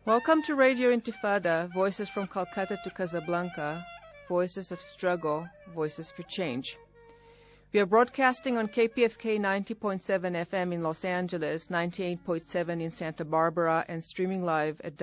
Welcome to Radio Intifada, voices from Calcutta to Casablanca, voices of struggle, voices for change. We are broadcasting on KPFK 90.7 FM in Los Angeles, 98.7 in Santa Barbara, and streaming live at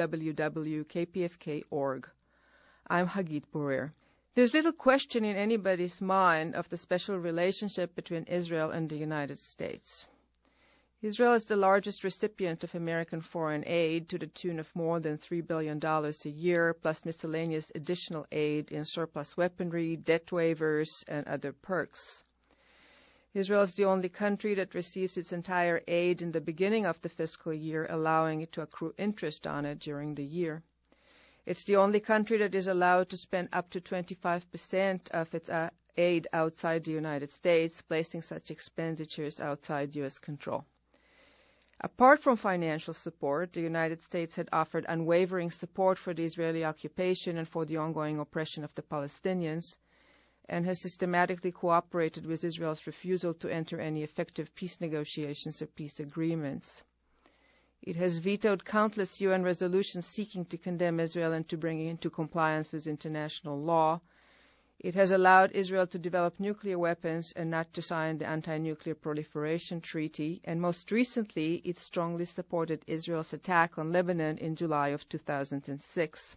www.kpfk.org. I'm Hagit Bourer. There's little question in anybody's mind of the special relationship between Israel and the United States. Israel is the largest recipient of American foreign aid to the tune of more than $3 billion a year, plus miscellaneous additional aid in surplus weaponry, debt waivers, and other perks. Israel is the only country that receives its entire aid in the beginning of the fiscal year, allowing it to accrue interest on it during the year. It's the only country that is allowed to spend up to 25% of its aid outside the United States, placing such expenditures outside U.S. control. Apart from financial support, the United States had offered unwavering support for the Israeli occupation and for the ongoing oppression of the Palestinians, and has systematically cooperated with Israel's refusal to enter any effective peace negotiations or peace agreements. It has vetoed countless UN resolutions seeking to condemn Israel and to bring it into compliance with international law. It has allowed Israel to develop nuclear weapons and not to sign the Anti-Nuclear Proliferation Treaty, and most recently, it strongly supported Israel's attack on Lebanon in July of 2006.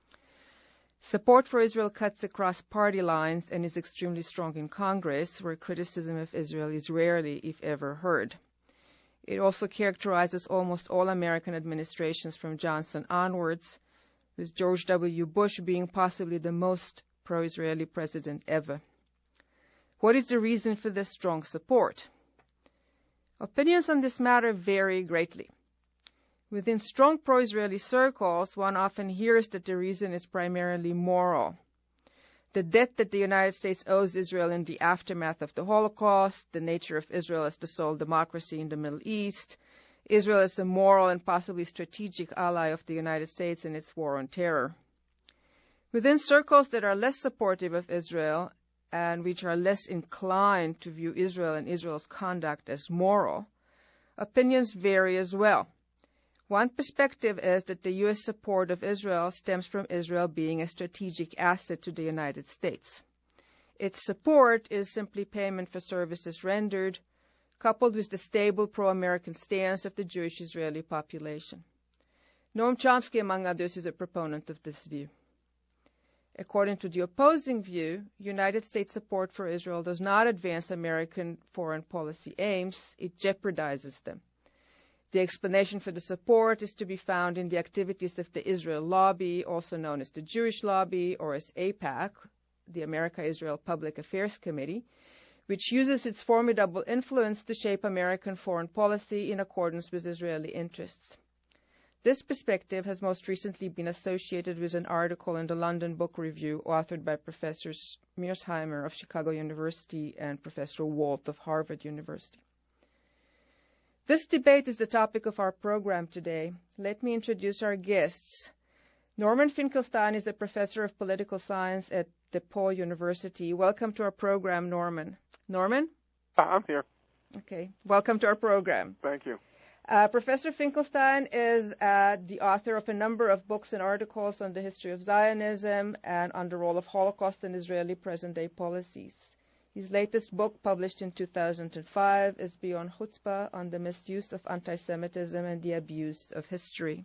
Support for Israel cuts across party lines and is extremely strong in Congress, where criticism of Israel is rarely, if ever, heard. It also characterizes almost all American administrations from Johnson onwards, with George W. Bush being possibly the most pro-Israeli president ever. What is the reason for this strong support? Opinions on this matter vary greatly. Within strong pro-Israeli circles, one often hears that the reason is primarily moral. The debt that the United States owes Israel in the aftermath of the Holocaust, the nature of Israel as the sole democracy in the Middle East, Israel as a moral and possibly strategic ally of the United States in its war on terror. Within circles that are less supportive of Israel and which are less inclined to view Israel and Israel's conduct as moral, opinions vary as well. One perspective is that the U.S. support of Israel stems from Israel being a strategic asset to the United States. Its support is simply payment for services rendered, coupled with the stable pro-American stance of the Jewish Israeli population. Noam Chomsky, among others, is a proponent of this view. According to the opposing view, United States support for Israel does not advance American foreign policy aims, it jeopardizes them. The explanation for the support is to be found in the activities of the Israel Lobby, also known as the Jewish Lobby, or as AIPAC, the America-Israel Public Affairs Committee, which uses its formidable influence to shape American foreign policy in accordance with Israeli interests. This perspective has most recently been associated with an article in the London Book Review authored by Professors Mearsheimer of Chicago University and Professor Walt of Harvard University. This debate is the topic of our program today. Let me introduce our guests. Norman Finkelstein is a professor of political science at DePaul University. Welcome to our program, Norman. Norman? I'm here. Okay. Welcome to our program. Thank you. Professor Finkelstein is the author of a number of books and articles on the history of Zionism and on the role of Holocaust in Israeli present-day policies. His latest book, published in 2005, is Beyond Chutzpah, on the misuse of anti-Semitism and the abuse of history.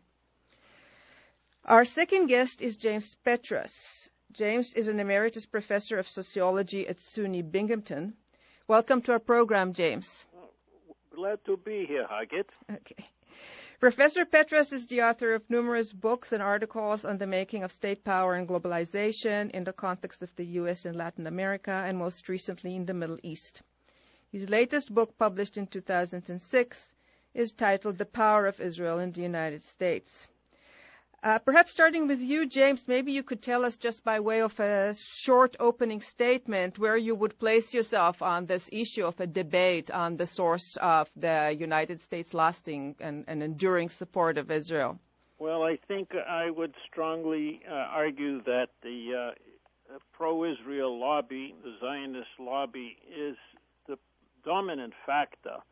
Our second guest is James Petras. James is an emeritus professor of sociology at SUNY Binghamton. Welcome to our program, James. Glad to be here, Hagit. Okay. Professor Petras is the author of numerous books and articles on the making of state power and globalization in the context of the U.S. and Latin America, and most recently in the Middle East. His latest book, published in 2006, is titled The Power of Israel in the United States. Perhaps starting with you, James, maybe you could tell us just by way of a short opening statement where you would place yourself on this issue of a debate on the source of the United States' lasting and enduring support of Israel. Well, I think I would strongly argue that the pro-Israel lobby, the Zionist lobby, is the dominant factor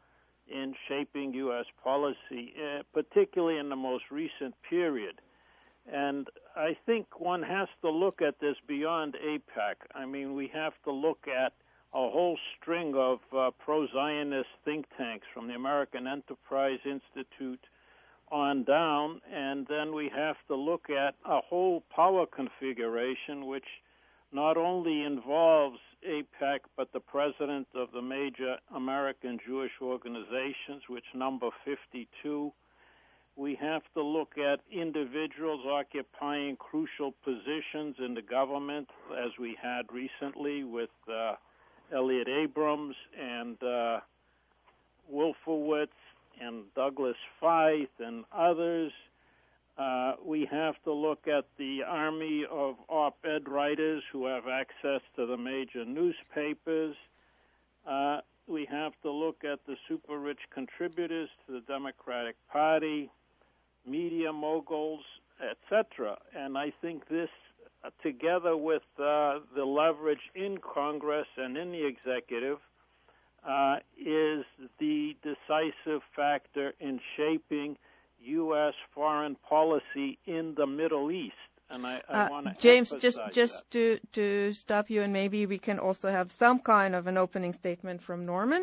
in shaping U.S. policy, particularly in the most recent period. And I think one has to look at this beyond AIPAC. I mean, we have to look at a whole string of pro-Zionist think tanks from the American Enterprise Institute on down, and then we have to look at a whole power configuration which not only involves AIPAC, but the president of the major American Jewish organizations, which number 52. We have to look at individuals occupying crucial positions in the government, as we had recently with Elliot Abrams and Wolfowitz and Douglas Feith and others. We have to look at the army of op-ed writers who have access to the major newspapers. We have to look at the super-rich contributors to the Democratic Party, media moguls, etc. And I think this, together with the leverage in Congress and in the executive, is the decisive factor in shaping U.S. foreign policy in the Middle East. And I want to James, emphasize just to stop you, and maybe we can also have some kind of an opening statement from Norman.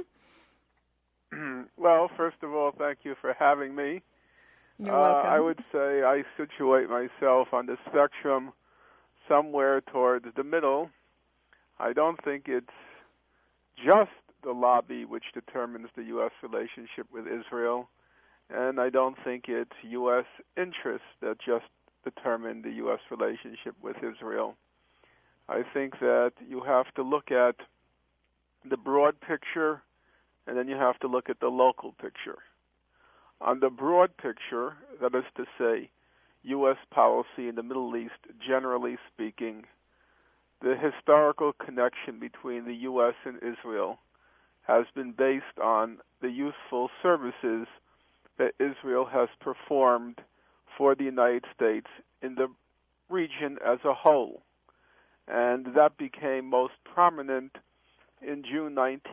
Well, first of all, thank you for having me. You're welcome. I would say I situate myself on the spectrum somewhere towards the middle. I don't think it's just the lobby which determines the U.S. relationship with Israel, and I don't think it's U.S. interests that just determine the U.S. relationship with Israel. I think that you have to look at the broad picture, and then you have to look at the local picture. On the broad picture, that is to say, U.S. policy in the Middle East, generally speaking, the historical connection between the U.S. and Israel has been based on the useful services that Israel has performed for the United States in the region as a whole. And that became most prominent in June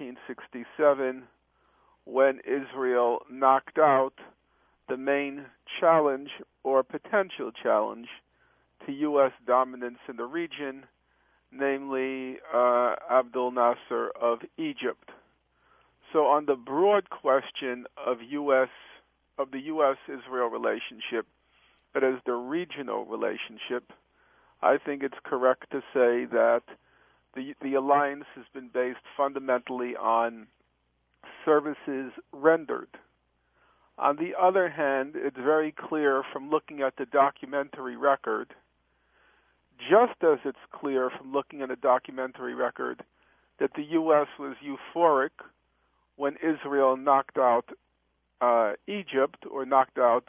1967 when Israel knocked out the main challenge or potential challenge to U.S. dominance in the region, namely Abdel Nasser of Egypt. So on the broad question of the U.S.-Israel relationship, that is the regional relationship, I think it's correct to say that the alliance has been based fundamentally on services rendered. On the other hand, it's very clear from looking at the documentary record, just as it's clear from looking at a documentary record, that the U.S. was euphoric when Israel knocked out Egypt or knocked out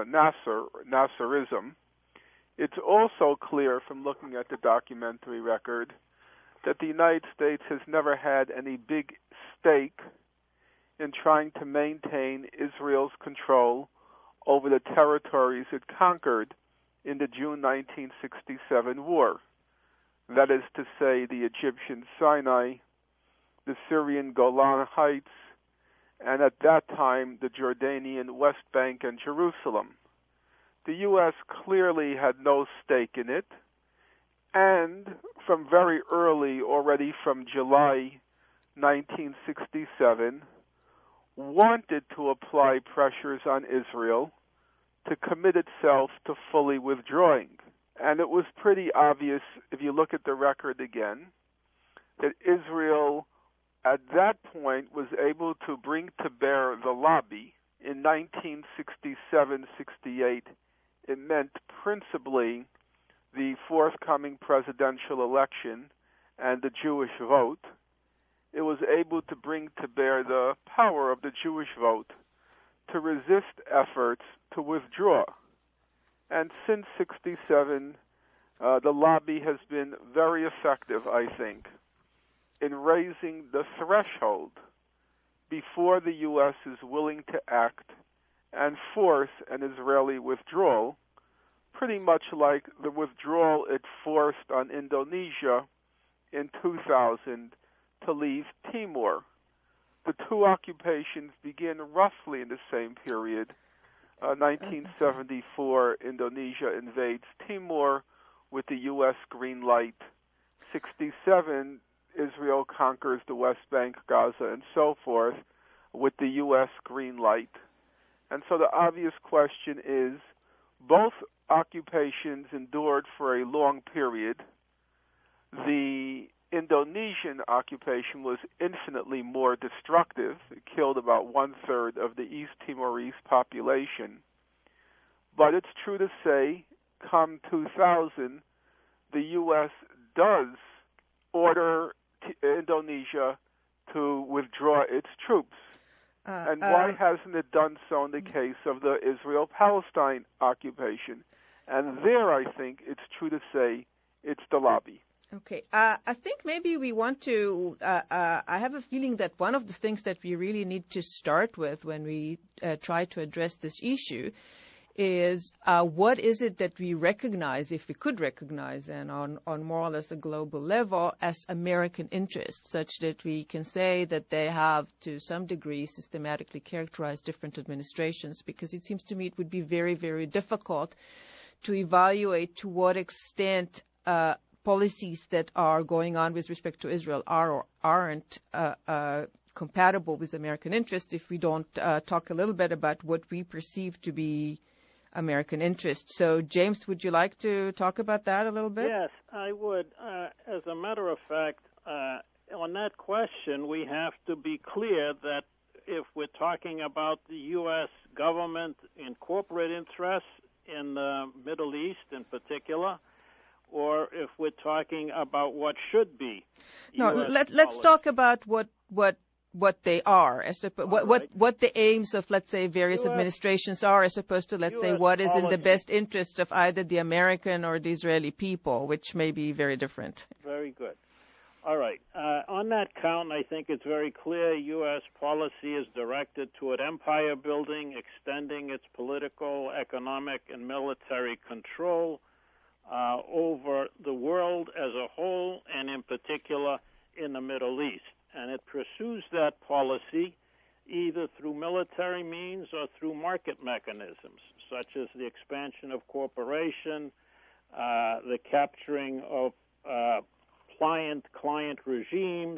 Nasserism. It's also clear from looking at the documentary record that the United States has never had any big stake in trying to maintain Israel's control over the territories it conquered in the June 1967 war. That is to say, the Egyptian Sinai, the Syrian Golan Heights, and at that time, the Jordanian West Bank and Jerusalem. The U.S. clearly had no stake in it, and from very early, already from July 1967, wanted to apply pressures on Israel to commit itself to fully withdrawing. And it was pretty obvious, if you look at the record again, that Israel at that point was able to bring to bear the lobby. In 1967-68, it meant principally the forthcoming presidential election and the Jewish vote. It was able to bring to bear the power of the Jewish vote to resist efforts to withdraw. And since 67, the lobby has been very effective, I think, in raising the threshold before the U.S. is willing to act and force an Israeli withdrawal, pretty much like the withdrawal it forced on Indonesia in 2000 to leave Timor. the two occupations begin roughly in the same period. 1974, Indonesia invades Timor with the U.S. green light. 67, Israel conquers the West Bank, Gaza, and so forth with the U.S. green light. And so the obvious question is, both occupations endured for a long period. The Indonesian occupation was infinitely more destructive. It killed about one-third of the East Timorese population. But it's true to say, come 2000, the U.S. does order Indonesia to withdraw its troops. And why hasn't it done so in the case of the Israel-Palestine occupation? And there, I think, it's true to say, it's the lobby. Okay. I think maybe we want to, I have a feeling that one of the things that we really need to start with when we try to address this issue is what is it that we recognize, if we could recognize, and on more or less a global level, as American interests, such that we can say that they have, to some degree, systematically characterized different administrations, because it seems to me it would be very, very difficult to evaluate to what extent policies that are going on with respect to Israel are or aren't compatible with American interests if we don't talk a little bit about what we perceive to be American interests. So, James, would you like to talk about that a little bit? Yes, I would. As a matter of fact, on that question, we have to be clear that if we're talking about the U.S. government and corporate interests in the Middle East in particular, or if we're talking about what should be. Let's talk about what they are, what the aims of, let's say, various administrations are, as opposed to, let's say, what is in the best interest of either the American or the Israeli people, which may be very different. Very good. All right. On that count, I think it's very clear U.S. policy is directed toward empire building, extending its political, economic, and military control over the world as a whole, and in particular in the Middle East. And it pursues that policy either through military means or through market mechanisms, such as the expansion of cooperation, the capturing of client regimes,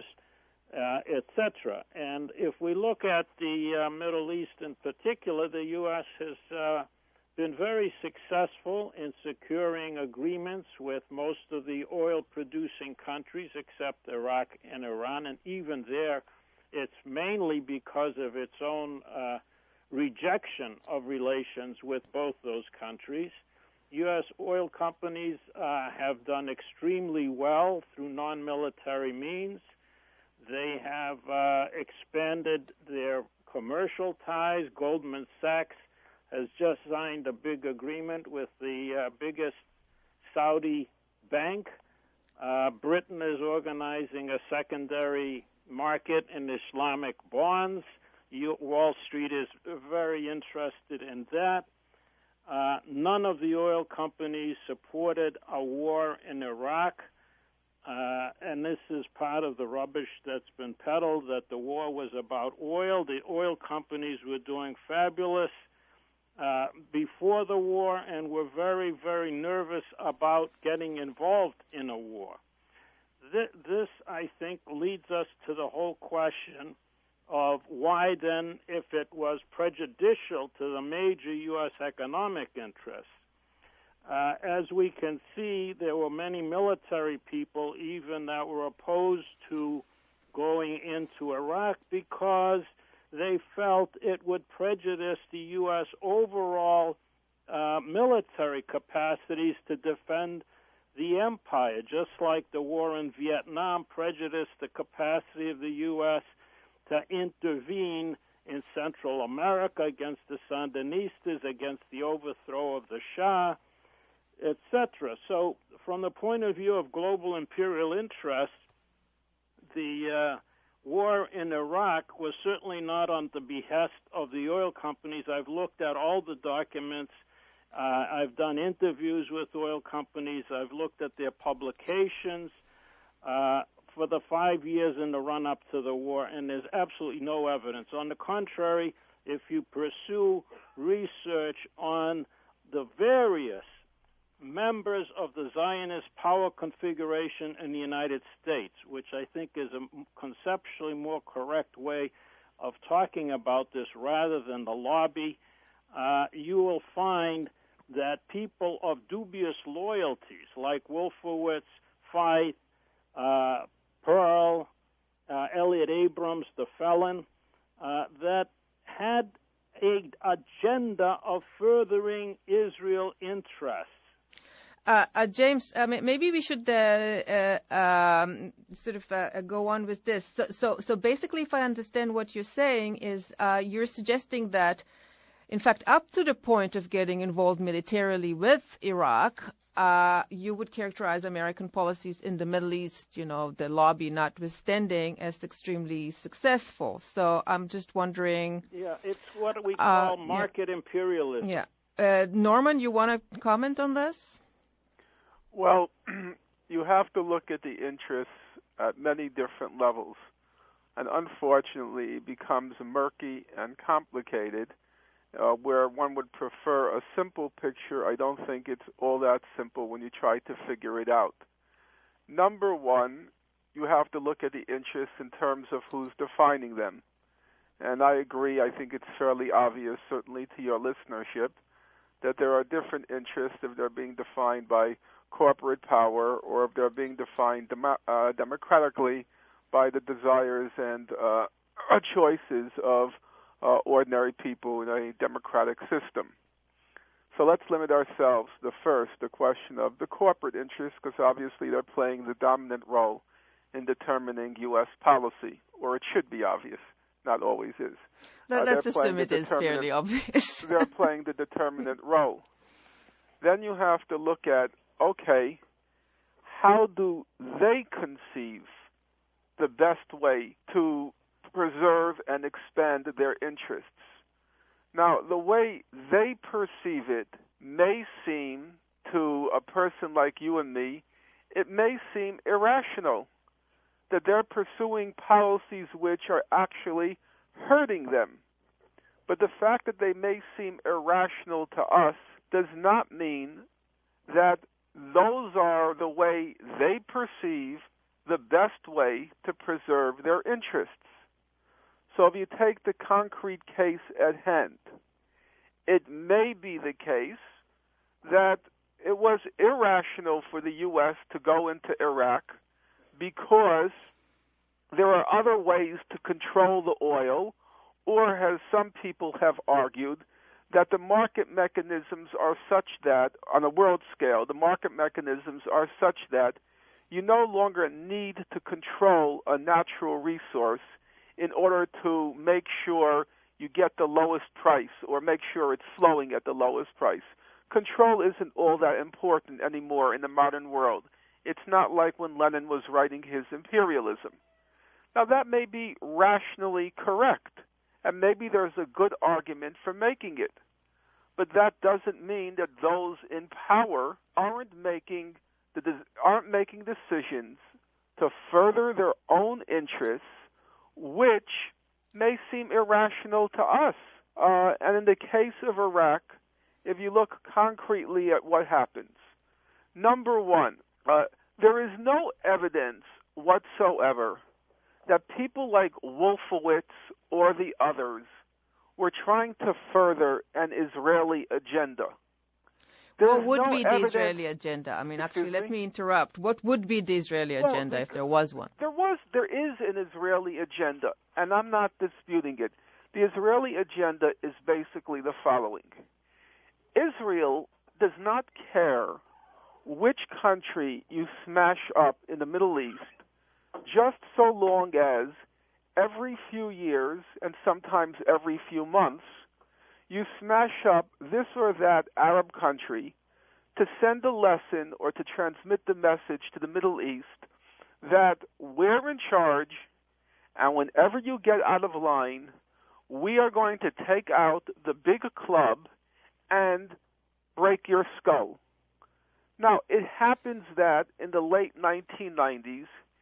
etc. And if we look at the Middle East in particular, the U.S. has been very successful in securing agreements with most of the oil-producing countries except Iraq and Iran, and even there it's mainly because of its own rejection of relations with both those countries. U.S. oil companies have done extremely well through non-military means. They have expanded their commercial ties. Goldman Sachs has just signed a big agreement with the biggest Saudi bank. Britain is organizing a secondary market in Islamic bonds. Wall Street is very interested in that. None of the oil companies supported a war in Iraq, and this is part of the rubbish that's been peddled, that the war was about oil. The oil companies were doing fabulous before the war and were very, very nervous about getting involved in a war. This, I think, leads us to the whole question of why then, if it was prejudicial to the major U.S. economic interests. As we can see, there were many military people even that were opposed to going into Iraq because they felt it would prejudice the U.S. overall military capacities to defend the empire, just like the war in Vietnam prejudiced the capacity of the U.S. to intervene in Central America against the Sandinistas, against the overthrow of the Shah, etc. So from the point of view of global imperial interests, the war in Iraq was certainly not on the behest of the oil companies. I've looked at all the documents. I've done interviews with oil companies. I've looked at their publications. for the 5 years in the run-up to the war, and there's absolutely no evidence. On the contrary, if you pursue research on the various members of the Zionist power configuration in the United States, which I think is a conceptually more correct way of talking about this rather than the lobby, you will find that people of dubious loyalties like Wolfowitz, Feith, Pearl, Elliot Abrams, the felon, that had an agenda of furthering Israel interests. James, maybe we should go on with this. So basically, if I understand what you're saying, is you're suggesting that, in fact, up to the point of getting involved militarily with Iraq, you would characterize American policies in the Middle East, the lobby notwithstanding, as extremely successful. So I'm just wondering. Yeah, it's what we call market imperialism. Yeah. Norman, you want to comment on this? Well, you have to look at the interests at many different levels. And unfortunately, it becomes murky and complicated. Where one would prefer a simple picture, I don't think it's all that simple when you try to figure it out. Number one, you have to look at the interests in terms of who's defining them. And I agree, I think it's fairly obvious, certainly to your listenership, that there are different interests if they're being defined by corporate power or if they're being defined democratically by the desires and choices of ordinary people in a democratic system. So let's limit ourselves to the question of the corporate interests, because obviously they're playing the dominant role in determining U.S. policy, or it should be obvious. Not always is. Let's assume it is fairly obvious. They're playing the determinant role. Then you have to look at, okay, how do they conceive the best way to preserve and expand their interests? Now, the way they perceive it may seem, to a person like you and me, it may seem irrational that they're pursuing policies which are actually hurting them. But the fact that they may seem irrational to us does not mean that those are the way they perceive the best way to preserve their interests. So if you take the concrete case at hand, it may be the case that it was irrational for the U.S. to go into Iraq because there are other ways to control the oil, or as some people have argued, that the market mechanisms are such that, on a world scale, the market mechanisms are such that you no longer need to control a natural resource in order to make sure you get the lowest price or make sure it's flowing at the lowest price. Control isn't all that important anymore in the modern world. It's not like when Lenin was writing his imperialism. Now, that may be rationally correct, and maybe there's a good argument for making it. But that doesn't mean that those in power aren't making decisions to further their own interests, which may seem irrational to us. And in the case of Iraq, if you look concretely at what happens, number one, there is no evidence whatsoever that people like Wolfowitz or the others were trying to further an Israeli agenda. What would be the Israeli agenda? I mean, actually, let me interrupt. What would be the Israeli agenda if there was one? There is an Israeli agenda, and I'm not disputing it. The Israeli agenda is basically the following. Israel does not care which country you smash up in the Middle East, just so long as every few years, and sometimes every few months, you smash up this or that Arab country to send a lesson or to transmit the message to the Middle East that we're in charge, and whenever you get out of line, we are going to take out the big club and break your skull. Now, it happens that in the late 1990s,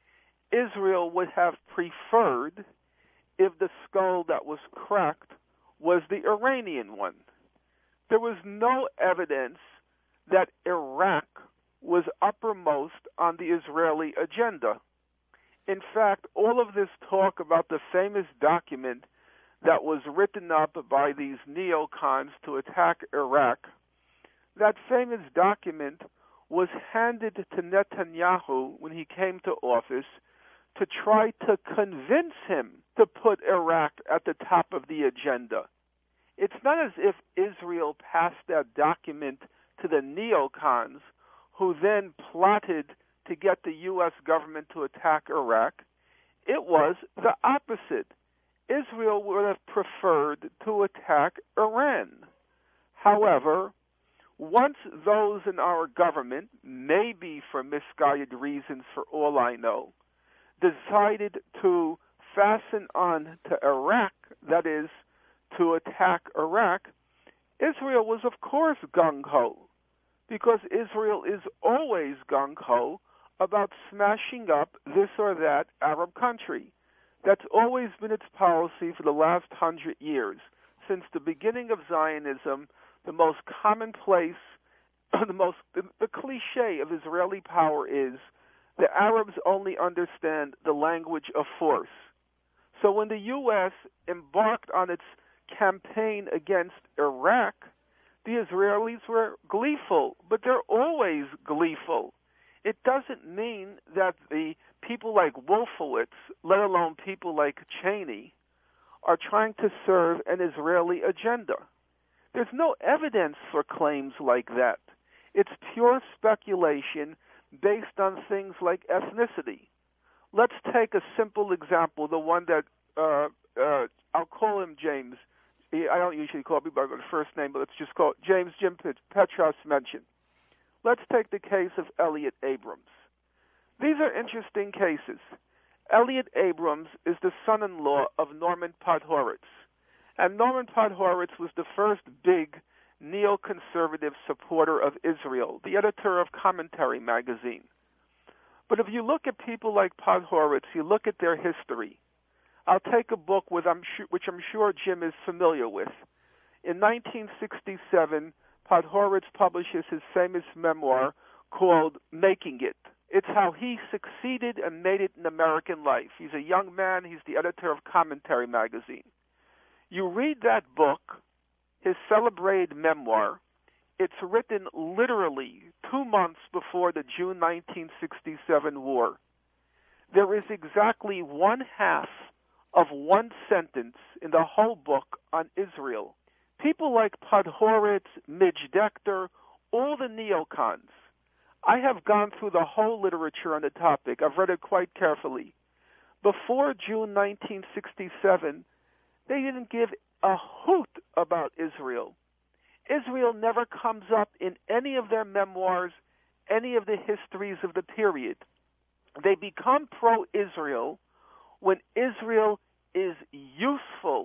Israel would have preferred if the skull that was cracked was the Iranian one. There was no evidence that Iraq was uppermost on the Israeli agenda. In fact, all of this talk about the famous document that was written up by these neocons to attack Iraq, that famous document was handed to Netanyahu when he came to office to try to convince him to put Iraq at the top of the agenda. It's not as if Israel passed that document to the neocons, who then plotted to get the U.S. government to attack Iraq. It was the opposite. Israel would have preferred to attack Iran. However, once those in our government, maybe for misguided reasons for all I know, decided to fasten on to Iraq, that is, to attack Iraq, Israel was of course gung-ho, because Israel is always gung-ho about smashing up this or that Arab country. That's always been its policy for the last 100 years. Since the beginning of Zionism, the most commonplace, the cliche of Israeli power is the Arabs only understand the language of force. So when the U.S. embarked on its campaign against Iraq, the Israelis were gleeful, but they're always gleeful. It doesn't mean that the people like Wolfowitz, let alone people like Cheney, are trying to serve an Israeli agenda. There's no evidence for claims like that. It's pure speculation based on things like ethnicity. Let's take a simple example, the one that I'll call him James. I don't usually call people by the first name, but let's just call it James Jim Petros mentioned. Let's take the case of Elliot Abrams. These are interesting cases. Elliot Abrams is the son-in-law of Norman Podhoretz, and Norman Podhoretz was the first big neoconservative supporter of Israel, the editor of Commentary magazine. But if you look at people like Podhoretz, you look at their history. I'll take a book which I'm sure Jim is familiar with. In 1967, Podhoretz publishes his famous memoir called Making It. It's how he succeeded and made it in American life. He's a young man. He's the editor of Commentary magazine. You read that book, his celebrated memoir. It's written literally 2 months before the June 1967 war. There is exactly one half of one sentence in the whole book on Israel. People like Podhoretz, Midge Decter, all the neocons. I have gone through the whole literature on the topic. I've read it quite carefully. Before June 1967, they didn't give a hoot about Israel. Israel never comes up in any of their memoirs, any of the histories of the period. They become pro-Israel when Israel is useful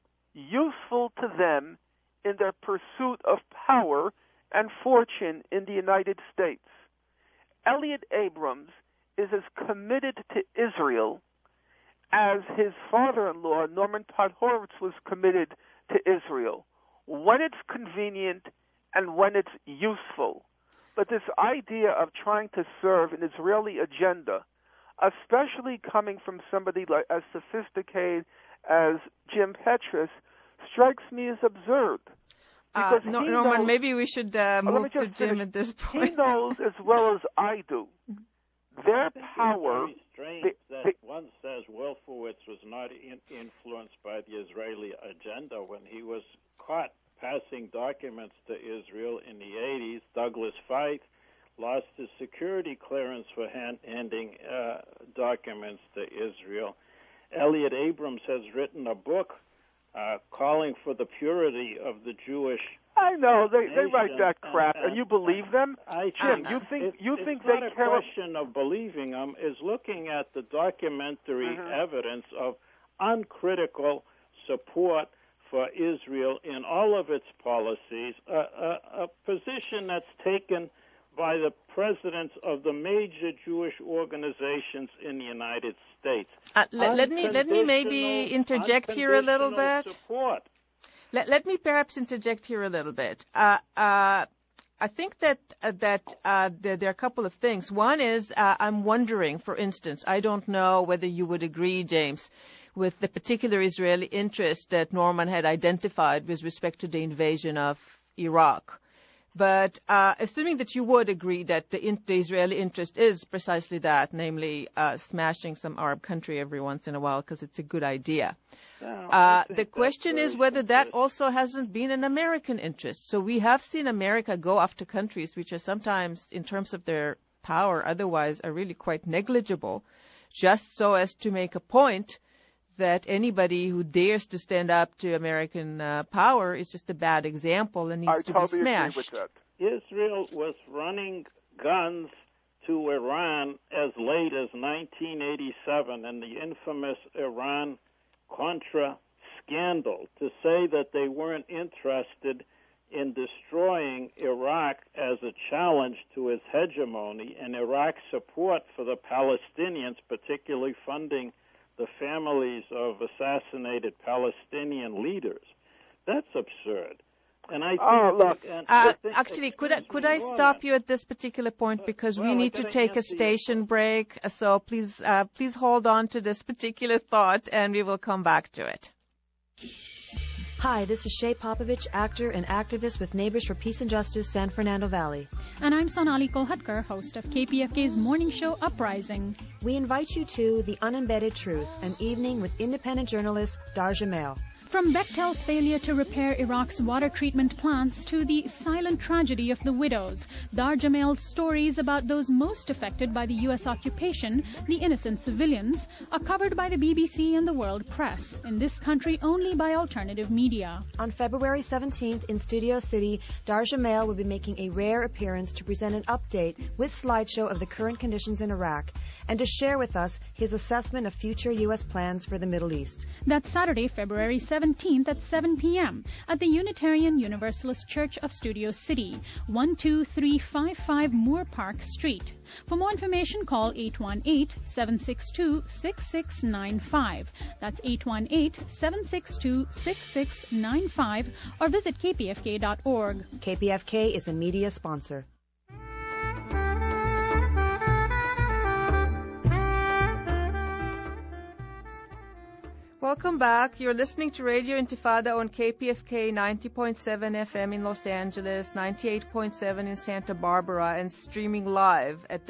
to them in their pursuit of power and fortune in the United States. Elliot Abrams is as committed to Israel as his father-in-law, Norman Podhoretz, was committed to Israel, when it's convenient and when it's useful. But this idea of trying to serve an Israeli agenda, especially coming from somebody like as sophisticated as Jim Petros, strikes me as absurd. Norman, maybe we should move to Jim at this point. He knows as well as I do their power. It's very strange that one says Wolfowitz was not influenced by the Israeli agenda when he was caught passing documents to Israel in the 80s. Douglas Feith lost his security clearance for handing documents to Israel. Elliot Abrams has written a book calling for the purity of the Jewish I know they nation, write that crap, and you believe them, Jim. You think it's they not care? A question of believing them is looking at the documentary evidence of uncritical support for Israel in all of its policies, a position that's taken by the presidents of the major Jewish organizations in the United States. Let me maybe interject here a little bit. Support. Let me perhaps interject here a little bit. I think that there are a couple of things. One is I'm wondering, for instance, I don't know whether you would agree, James, with the particular Israeli interest that Norman had identified with respect to the invasion of Iraq. But assuming that you would agree that the Israeli interest is precisely that, namely smashing some Arab country every once in a while because it's a good idea. The question is whether that also hasn't been an American interest. So we have seen America go after countries which are sometimes, in terms of their power, otherwise are really quite negligible, just so as to make a point that anybody who dares to stand up to American power is just a bad example and needs to be smashed. Agree with that. Israel was running guns to Iran as late as 1987 in the infamous Iran-Contra scandal. To say that they weren't interested in destroying Iraq as a challenge to its hegemony and Iraq's support for the Palestinians, particularly funding the families of assassinated Palestinian leaders. That's absurd. And I think, actually, could I stop you at this particular point because we need to take a station break. So please hold on to this particular thought, and we will come back to it. Hi, this is Shay Popovich, actor and activist with Neighbors for Peace and Justice, San Fernando Valley. And I'm Sonali Kolhatkar, host of KPFK's morning show Uprising. We invite you to The Unembedded Truth, an evening with independent journalist Dar Jamel. From Bechtel's failure to repair Iraq's water treatment plants to the silent tragedy of the widows, Dar Jamel's stories about those most affected by the U.S. occupation, the innocent civilians, are covered by the BBC and the world press, in this country only by alternative media. On February 17th in Studio City, Dar Jamel will be making a rare appearance to present an update with slideshow of the current conditions in Iraq and to share with us his assessment of future U.S. plans for the Middle East. That's Saturday, February 17th at 7 p.m. at the Unitarian Universalist Church of Studio City, 12355 Moore Park Street. For more information, call 818-762-6695. That's 818-762-6695 or visit kpfk.org. KPFK is a media sponsor. Welcome back. You're listening to Radio Intifada on KPFK 90.7 FM in Los Angeles, 98.7 in Santa Barbara, and streaming live at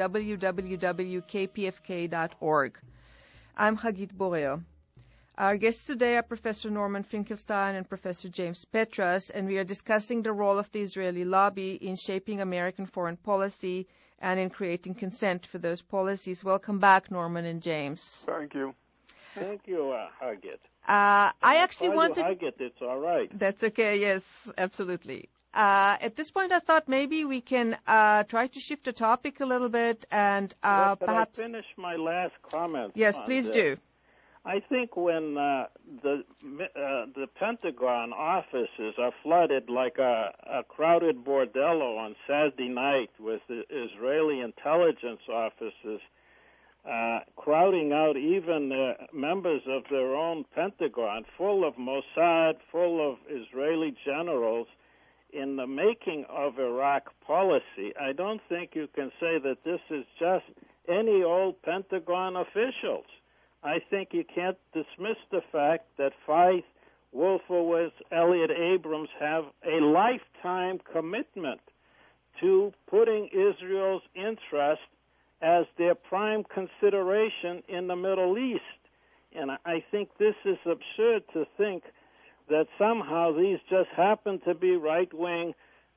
www.kpfk.org. I'm Hagit Borer. Our guests today are Professor Norman Finkelstein and Professor James Petras, and we are discussing the role of the Israeli lobby in shaping American foreign policy and in creating consent for those policies. Welcome back, Norman and James. Thank you. Thank you, Hagit. I actually wanted... Hagit, it's all right. That's okay, yes, absolutely. At this point, I thought maybe we can try to shift the topic a little bit and perhaps... I finish my last comment? Yes, please do. I think when the Pentagon offices are flooded like a crowded bordello on Saturday night with the Israeli intelligence officers crowding out even members of their own Pentagon, full of Mossad, full of Israeli generals, in the making of Iraq policy, I don't think you can say that this is just any old Pentagon officials. I think you can't dismiss the fact that Feith, Wolfowitz, Elliott Abrams have a lifetime commitment to putting Israel's interest as their prime consideration in the Middle East. And I think this is absurd to think that somehow these just happen to be right-wing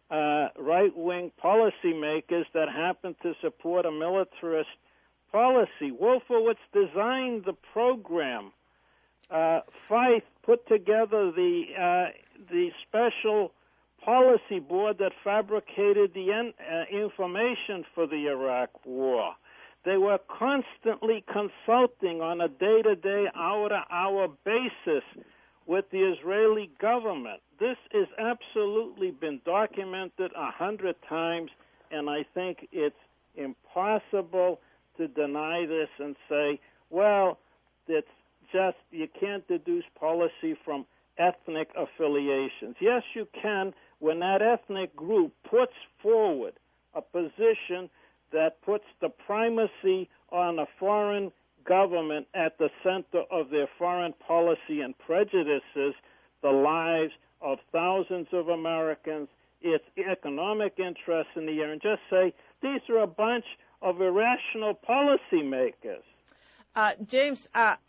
policymakers that happen to support a militarist policy. Wolfowitz designed the program. Feith put together the special policy board that fabricated the information for the Iraq war. They were constantly consulting on a day-to-day, hour-to-hour basis with the Israeli government. This has absolutely been documented 100 times, and I think it's impossible to deny this and say, well, it's just, you can't deduce policy from ethnic affiliations. Yes, you can when that ethnic group puts forward a position that puts the primacy on a foreign government at the center of their foreign policy and prejudices the lives of thousands of Americans, its economic interests in the air, and just say these are a bunch of irrational policymakers. James,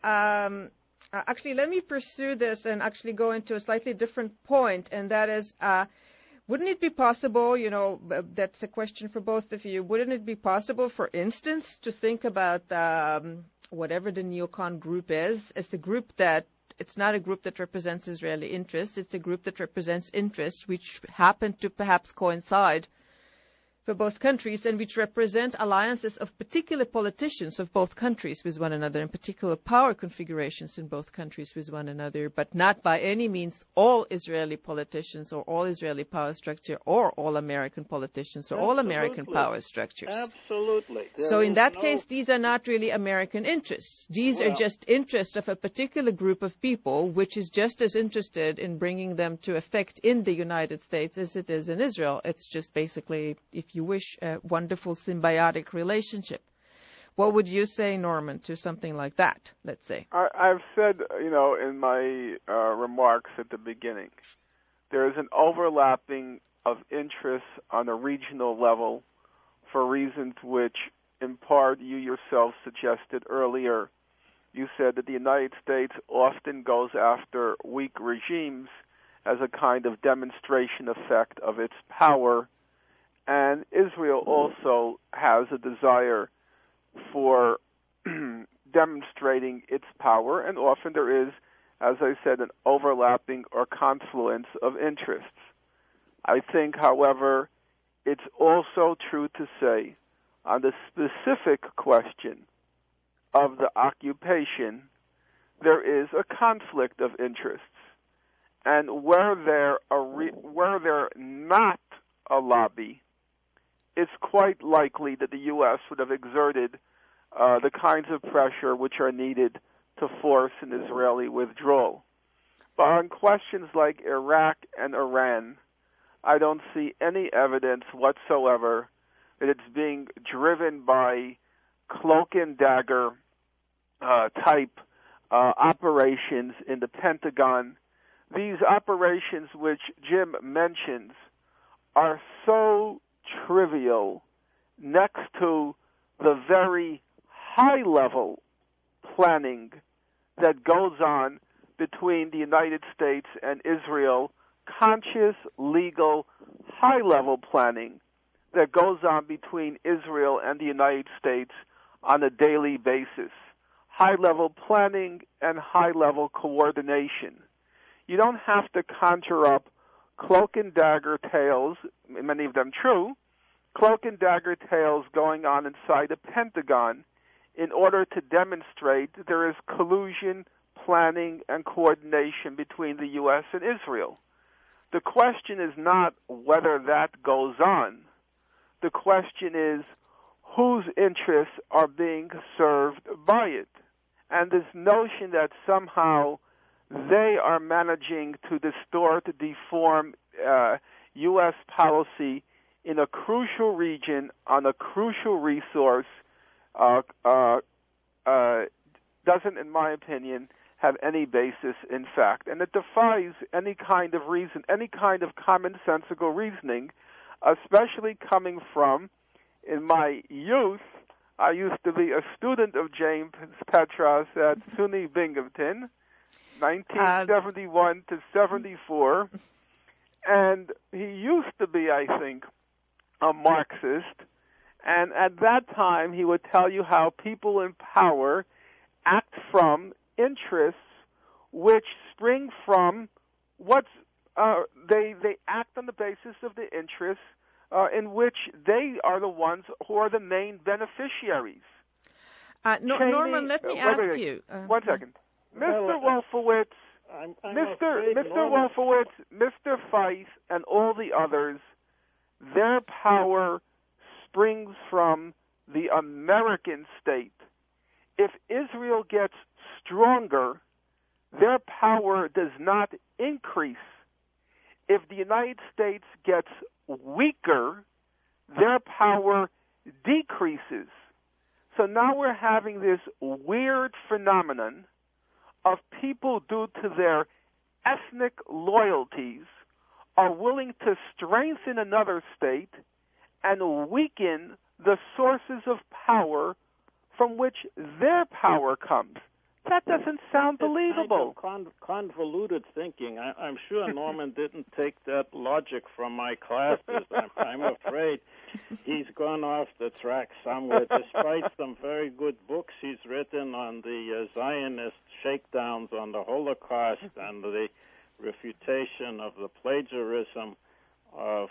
actually, let me pursue this and actually go into a slightly different point, and that is, wouldn't it be possible, that's a question for both of you, wouldn't it be possible, for instance, to think about whatever the neocon group is, as a group that, it's not a group that represents Israeli interests, it's a group that represents interests which happen to perhaps coincide for both countries and which represent alliances of particular politicians of both countries with one another, and particular power configurations in both countries with one another, but not by any means all Israeli politicians or all Israeli power structure or all American politicians or all American power structures. Absolutely. So in that case, these are not really American interests. These are just interests of a particular group of people which is just as interested in bringing them to effect in the United States as it is in Israel. It's just basically, if you wish, a wonderful symbiotic relationship. What would you say, Norman, to something like that, let's say? I've said, in my remarks at the beginning, there is an overlapping of interests on a regional level for reasons which, in part, you yourself suggested earlier. You said that the United States often goes after weak regimes as a kind of demonstration effect of its power, and Israel also has a desire for demonstrating its power, and often there is, as I said, an overlapping or confluence of interests. I think, however, it's also true to say, on the specific question of the occupation, there is a conflict of interests, and were there not a lobby, it's quite likely that the U.S. would have exerted the kinds of pressure which are needed to force an Israeli withdrawal. But on questions like Iraq and Iran, I don't see any evidence whatsoever that it's being driven by cloak and dagger type operations in the Pentagon. These operations which Jim mentions are so trivial next to the very high-level planning that goes on between the United States and Israel, conscious, legal, high-level planning that goes on between Israel and the United States on a daily basis. High-level planning and high-level coordination. You don't have to conjure up cloak and dagger tales, many of them true, cloak and dagger tales going on inside the Pentagon in order to demonstrate that there is collusion, planning, and coordination between the U.S. and Israel. The question is not whether that goes on. The question is whose interests are being served by it. And this notion that somehow they are managing to distort, deform U.S. policy in a crucial region on a crucial resource doesn't, in my opinion, have any basis in fact. And it defies any kind of reason, any kind of commonsensical reasoning, especially coming from, in my youth, I used to be a student of James Petras at SUNY Binghamton, 1971 to 74, and he used to be, I think, a Marxist, and at that time he would tell you how people in power act from interests which spring from they act on the basis of the interests in which they are the ones who are the main beneficiaries. Norman, let me ask you. 1 second. Mr. Wolfowitz, Mr. Feith, and all the others, their power springs from the American state. If Israel gets stronger, their power does not increase. If the United States gets weaker, their power decreases. So now we're having this weird phenomenon of people, due to their ethnic loyalties, are willing to strengthen another state and weaken the sources of power from which their power comes. That doesn't sound believable. It's kind of convoluted thinking. I'm sure Norman didn't take that logic from my classes. I'm afraid he's gone off the track somewhere, despite some very good books he's written on the Zionist shakedowns on the Holocaust and the refutation of the plagiarism of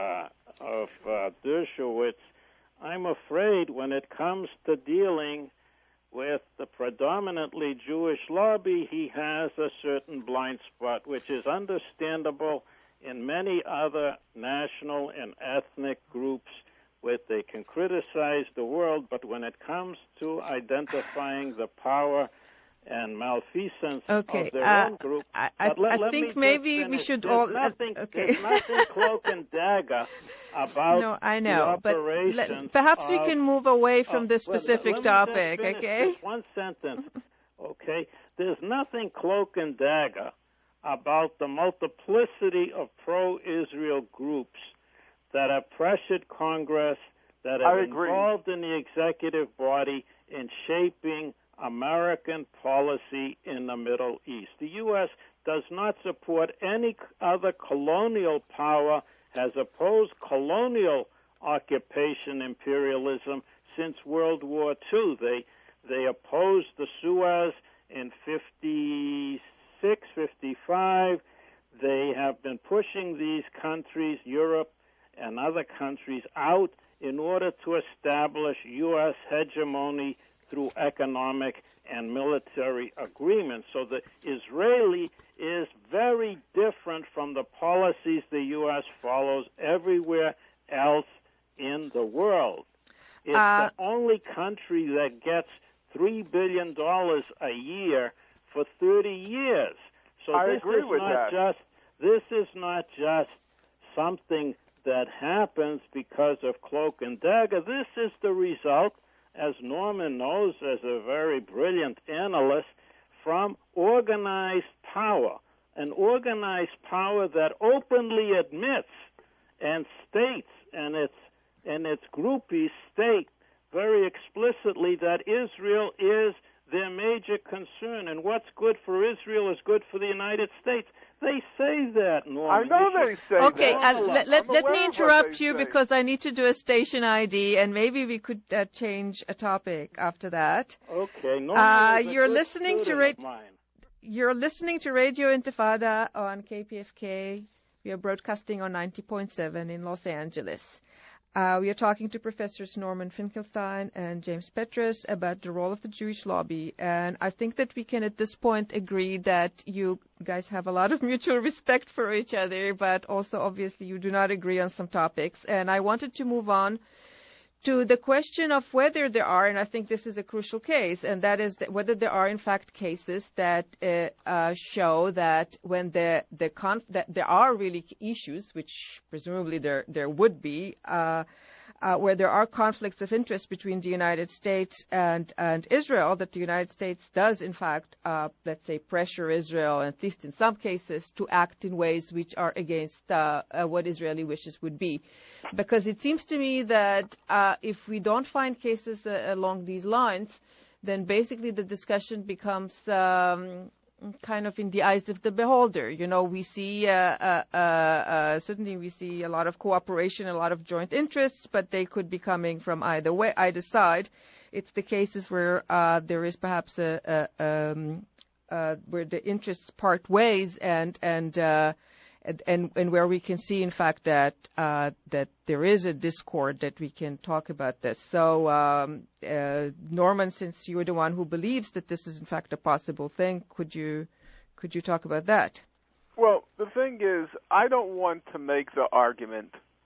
Dershowitz. I'm afraid when it comes to dealing with the predominantly Jewish lobby, he has a certain blind spot, which is understandable in many other national and ethnic groups where they can criticize the world, but when it comes to identifying the power and malfeasance of their own group. I think maybe we should all... There's nothing cloak and dagger about no, I know, the operations. But perhaps we can move away from this specific topic, okay? Just one sentence, okay? There's nothing cloak and dagger about the multiplicity of pro-Israel groups that have pressured Congress, that have involved in the executive body in shaping American policy in the Middle East. The U.S. does not support any other colonial power, has opposed colonial occupation imperialism since World War II. They opposed the Suez in 56, 55. They have been pushing these countries, Europe and other countries, out in order to establish U.S. hegemony through economic and military agreements. So the Israeli is very different from the policies the U.S. follows everywhere else in the world. It's the only country that gets $3 billion a year for 30 years. So I agree with that. This is not just something that happens because of cloak and dagger. This is the result, as Norman knows as a very brilliant analyst, from organized power, an organized power that openly admits and states, and its groupies state very explicitly that Israel is their major concern, and what's good for Israel is good for the United States. They say that, Norman. I know they say okay, that. let me interrupt you because I need to do a station ID, and maybe we could change a topic after that. Okay. You're listening to Radio Intifada on KPFK. We are broadcasting on 90.7 in Los Angeles. We are talking to Professors Norman Finkelstein and James Petrus about the role of the Jewish lobby. And I think that we can at this point agree that you guys have a lot of mutual respect for each other, but also obviously you do not agree on some topics. And I wanted to move on to the question of whether there are, and I think this is a crucial case, and that is that whether there are in fact cases that show that when that there are really issues, which presumably there would be, where there are conflicts of interest between the United States and Israel, that the United States does in fact, let's say, pressure Israel, at least in some cases, to act in ways which are against what Israeli wishes would be. Because it seems to me that if we don't find cases along these lines, then basically the discussion becomes kind of in the eyes of the beholder. You know, we see certainly we see a lot of cooperation, a lot of joint interests, but they could be coming from either side. It's the cases where there is perhaps where the interests part ways and where we can see, in fact, that there is a discord, that we can talk about this. So, Norman, since you're the one who believes that this is, in fact, a possible thing, could you talk about that? Well, the thing is, I don't want to make the argument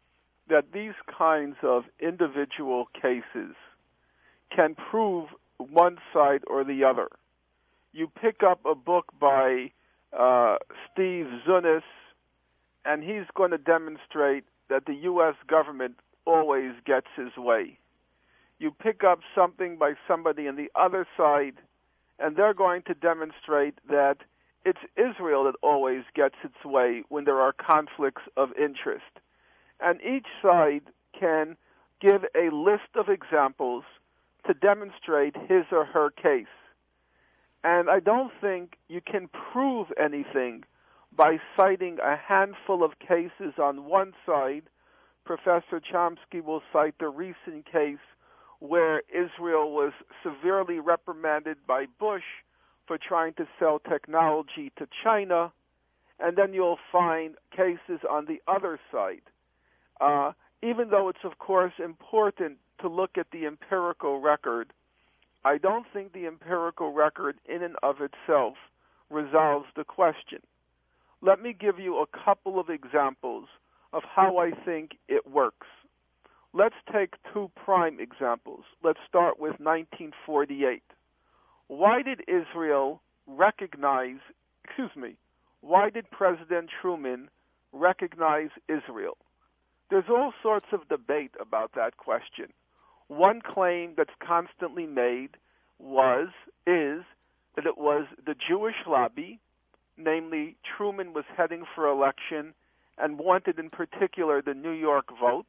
that these kinds of individual cases can prove one side or the other. You pick up a book by Steve Zunis, and he's going to demonstrate that the U.S. government always gets his way. You pick up something by somebody on the other side, and they're going to demonstrate that it's Israel that always gets its way when there are conflicts of interest. And each side can give a list of examples to demonstrate his or her case. And I don't think you can prove anything by citing a handful of cases on one side. Professor Chomsky will cite the recent case where Israel was severely reprimanded by Bush for trying to sell technology to China, and then you'll find cases on the other side. Even though it's, of course, important to look at the empirical record, I don't think the empirical record in and of itself resolves the question. Let me give you a couple of examples of how I think it works. Let's take two prime examples. Let's start with 1948. Why did President Truman recognize Israel? There's all sorts of debate about that question. One claim that's constantly made is that it was the Jewish lobby, namely Truman was heading for election and wanted in particular the New York vote,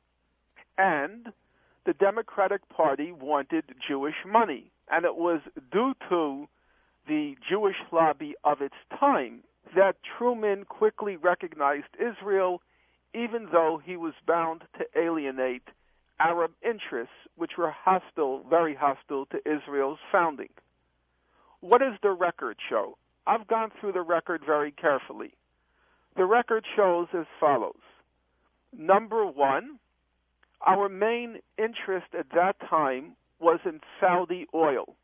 and the Democratic Party wanted Jewish money. And it was due to the Jewish lobby of its time that Truman quickly recognized Israel, even though he was bound to alienate Arab interests, which were hostile, very hostile to Israel's founding. What does the record show? I've gone through the record very carefully. The record shows as follows. Number one, our main interest at that time was in Saudi oil.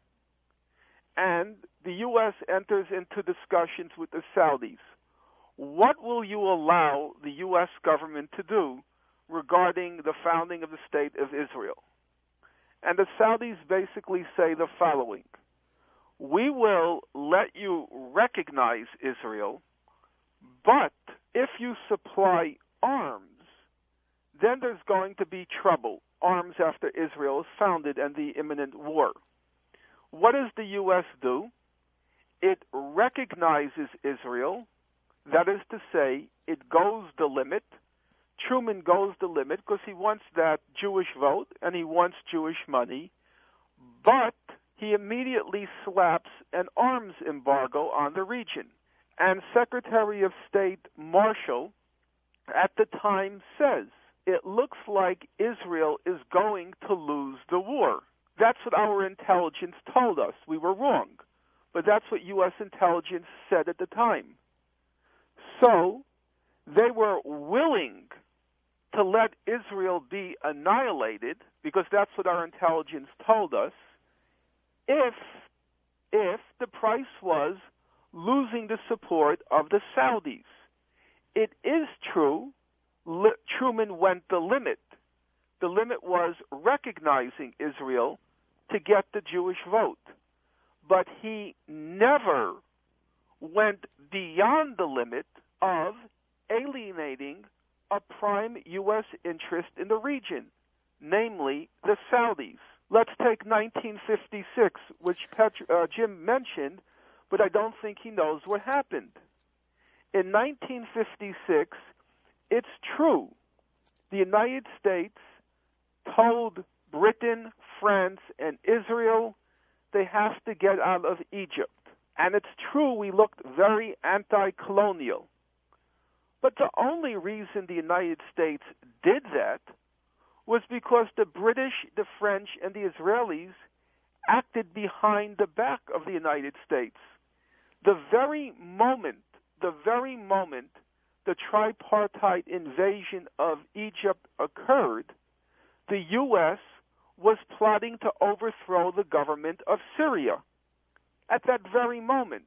And the U.S. enters into discussions with the Saudis. What will you allow the U.S. government to do regarding the founding of the State of Israel? And the Saudis basically say the following. We will let you recognize Israel, but if you supply arms, then there's going to be trouble, arms after Israel is founded and the imminent war. What does the U.S. do? It recognizes Israel, that is to say, it goes the limit. Truman goes the limit because he wants that Jewish vote and he wants Jewish money, but he immediately slaps an arms embargo on the region. And Secretary of State Marshall at the time says, it looks like Israel is going to lose the war. That's what our intelligence told us. We were wrong. But that's what U.S. intelligence said at the time. So they were willing to let Israel be annihilated, because that's what our intelligence told us, if the price was losing the support of the Saudis. It is true, Truman went the limit. The limit was recognizing Israel to get the Jewish vote. But he never went beyond the limit of alienating a prime U.S. interest in the region, namely the Saudis. Let's take 1956, which Jim mentioned, but I don't think he knows what happened. In 1956, it's true, the United States told Britain, France, and Israel they have to get out of Egypt. And it's true we looked very anti-colonial. But the only reason the United States did that was because the British, the French, and the Israelis acted behind the back of the United States. The very moment the tripartite invasion of Egypt occurred, the U.S. was plotting to overthrow the government of Syria at that very moment.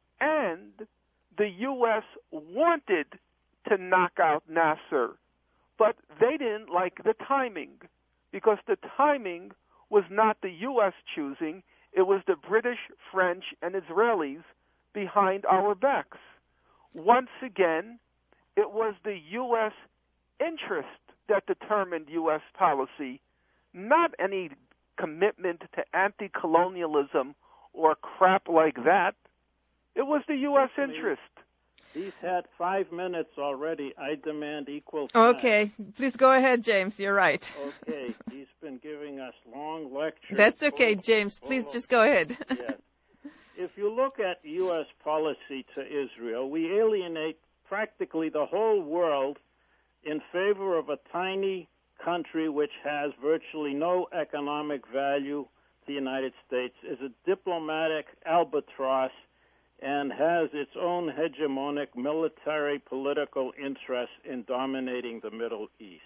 And the U.S. wanted to knock out Nasser, But they didn't like the timing, because the timing was not the U.S. choosing. It was the British, French, and Israelis behind our backs. Once again, it was the U.S. interest that determined U.S. policy, not any commitment to anti-colonialism or crap like that. It was the U.S. interest. He's had 5 minutes already. I demand equal time. Okay, please go ahead, James. You're right. Okay, he's been giving us long lectures. That's okay, James. Please just go ahead. Yes. If you look at U.S. policy to Israel, we alienate practically the whole world in favor of a tiny country which has virtually no economic value. The United States is a diplomatic albatross and has its own hegemonic military political interest in dominating the Middle East.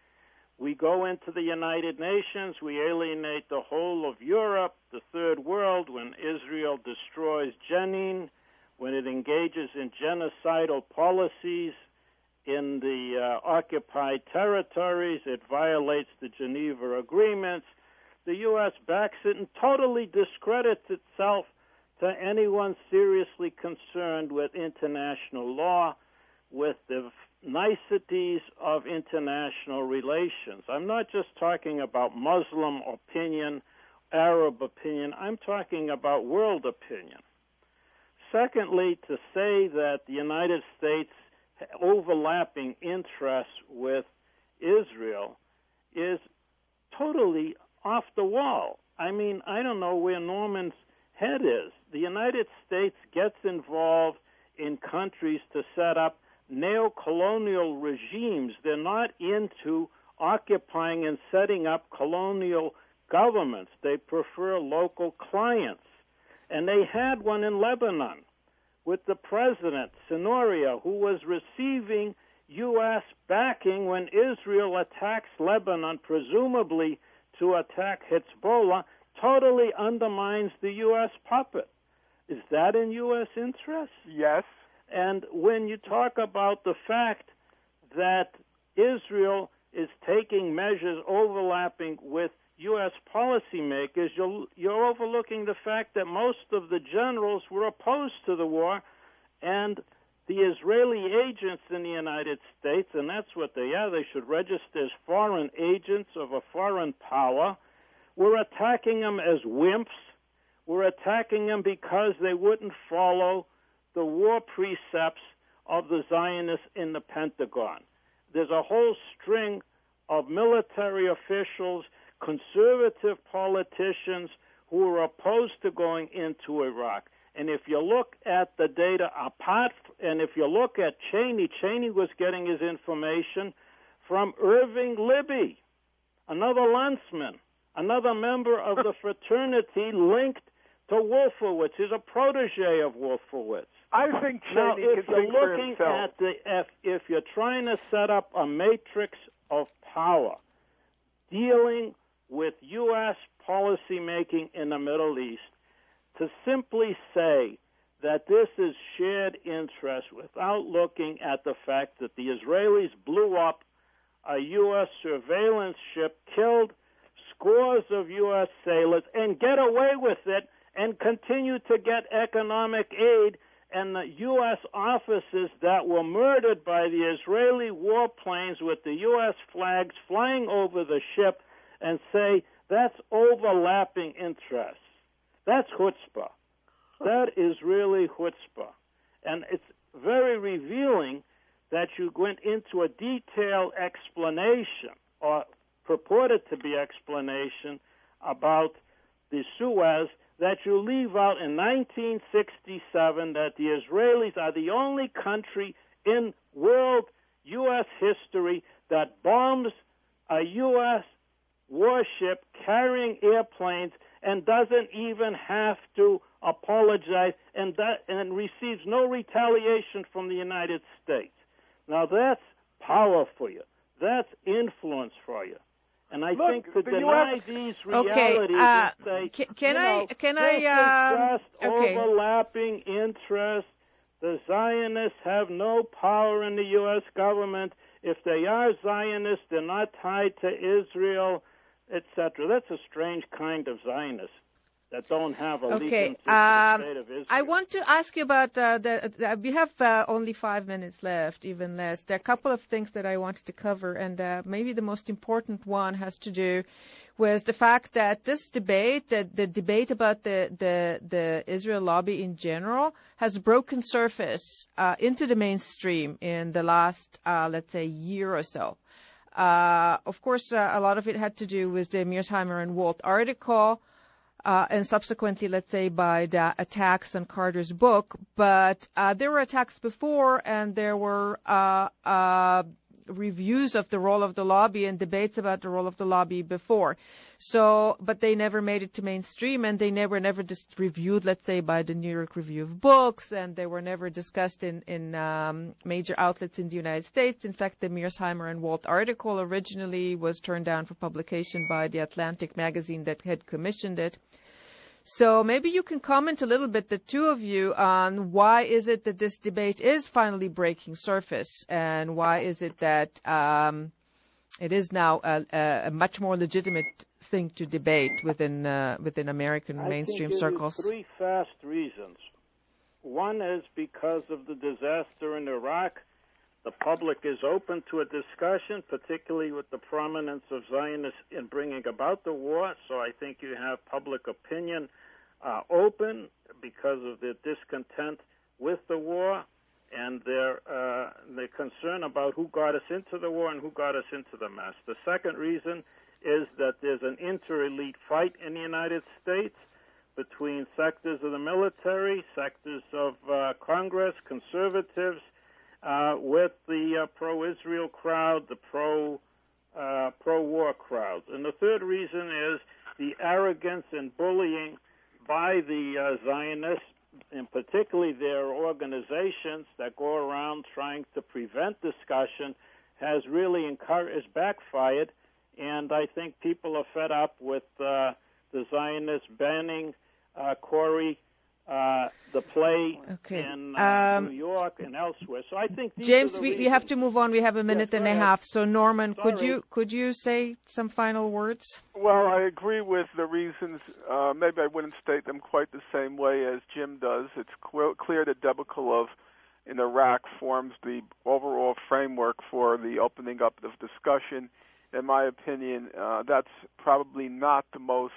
We go into the United Nations, we alienate the whole of Europe, the Third World, when Israel destroys Jenin, when it engages in genocidal policies in the occupied territories, it violates the Geneva Agreements. The U.S. backs it and totally discredits itself to anyone seriously concerned with international law, with the niceties of international relations. I'm not just talking about Muslim opinion, Arab opinion. I'm talking about world opinion. Secondly, to say that the United States overlapping interests with Israel is totally off the wall. I mean, I don't know where Norman's head is. The United States gets involved in countries to set up neo-colonial regimes. They're not into occupying and setting up colonial governments. They prefer local clients. And they had one in Lebanon with the president, Senoria, who was receiving U.S. backing when Israel attacks Lebanon, presumably to attack Hezbollah, totally undermines the U.S. puppet. Is that in U.S. interest? Yes. And when you talk about the fact that Israel is taking measures overlapping with U.S. policymakers, you're overlooking the fact that most of the generals were opposed to the war, and the Israeli agents in the United States, and that's what they are, they should register as foreign agents of a foreign power, were attacking them as wimps, were attacking them because they wouldn't follow the war precepts of the Zionists in the Pentagon. There's a whole string of military officials, conservative politicians who are opposed to going into Iraq. And if you look at the data and if you look at Cheney, Cheney was getting his information from Irving Libby, another Landsman, another member of the fraternity linked to Wolfowitz. He's a protege of Wolfowitz. I think Cheney now, if can you're think for looking himself. at if you're trying to set up a matrix of power dealing with U.S. policymaking in the Middle East, to simply say that this is shared interest without looking at the fact that the Israelis blew up a U.S. surveillance ship, killed scores of U.S. sailors, and get away with it and continue to get economic aid, and the U.S. officers that were murdered by the Israeli warplanes with the U.S. flags flying over the ship, and say that's overlapping interests. That's chutzpah. That is really chutzpah. And it's very revealing that you went into a detailed explanation, or purported to be explanation, about the Suez, that you leave out in 1967 that the Israelis are the only country in world U.S. history that bombs a U.S. warship carrying airplanes and doesn't even have to apologize and receives no retaliation from the United States. Now that's power for you. That's influence for you. And I think to deny these realities and say, overlapping interests, the Zionists have no power in the U.S. government. If they are Zionists, they're not tied to Israel, etc. That's a strange kind of Zionist that don't have allegiance to the state of Israel. I want to ask you about we have only 5 minutes left, even less. There are a couple of things that I wanted to cover, and maybe the most important one has to do with the fact that this debate, the debate about the Israel lobby in general, has broken surface into the mainstream in the last, let's say, year or so. Of course, a lot of it had to do with the Mearsheimer and Walt article, and subsequently, let's say, by the attacks on Carter's book. But there were attacks before, and there were reviews of the role of the lobby and debates about the role of the lobby before. So, but they never made it to mainstream, and they never just reviewed, let's say, by the New York Review of Books, and they were never discussed in major outlets in the United States. In fact, the Mearsheimer and Walt article originally was turned down for publication by the Atlantic magazine that had commissioned it. So maybe you can comment a little bit, the two of you, on why is it that this debate is finally breaking surface, and why is it that it is now a much more legitimate thing to debate within American mainstream circles? I think there are 3 fast reasons. One is because of the disaster in Iraq. The public is open to a discussion, particularly with the prominence of Zionists in bringing about the war. So I think you have public opinion open because of their discontent with the war and their concern about who got us into the war and who got us into the mess. The second reason is that there's an inter-elite fight in the United States between sectors of the military, sectors of Congress, conservatives, with the pro-Israel crowd, the pro-war crowd. And the third reason is the arrogance and bullying by the Zionists, and particularly their organizations that go around trying to prevent discussion, has really backfired. And I think people are fed up with the Zionists banning Corey, the play in New York and elsewhere. So I think these James, are the we have to move on. We have a minute and a half. So Norman, Sorry. could you say some final words? Well, I agree with the reasons. Maybe I wouldn't state them quite the same way as Jim does. It's clear the debacle in Iraq forms the overall framework for the opening up of discussion. In my opinion, that's probably not the most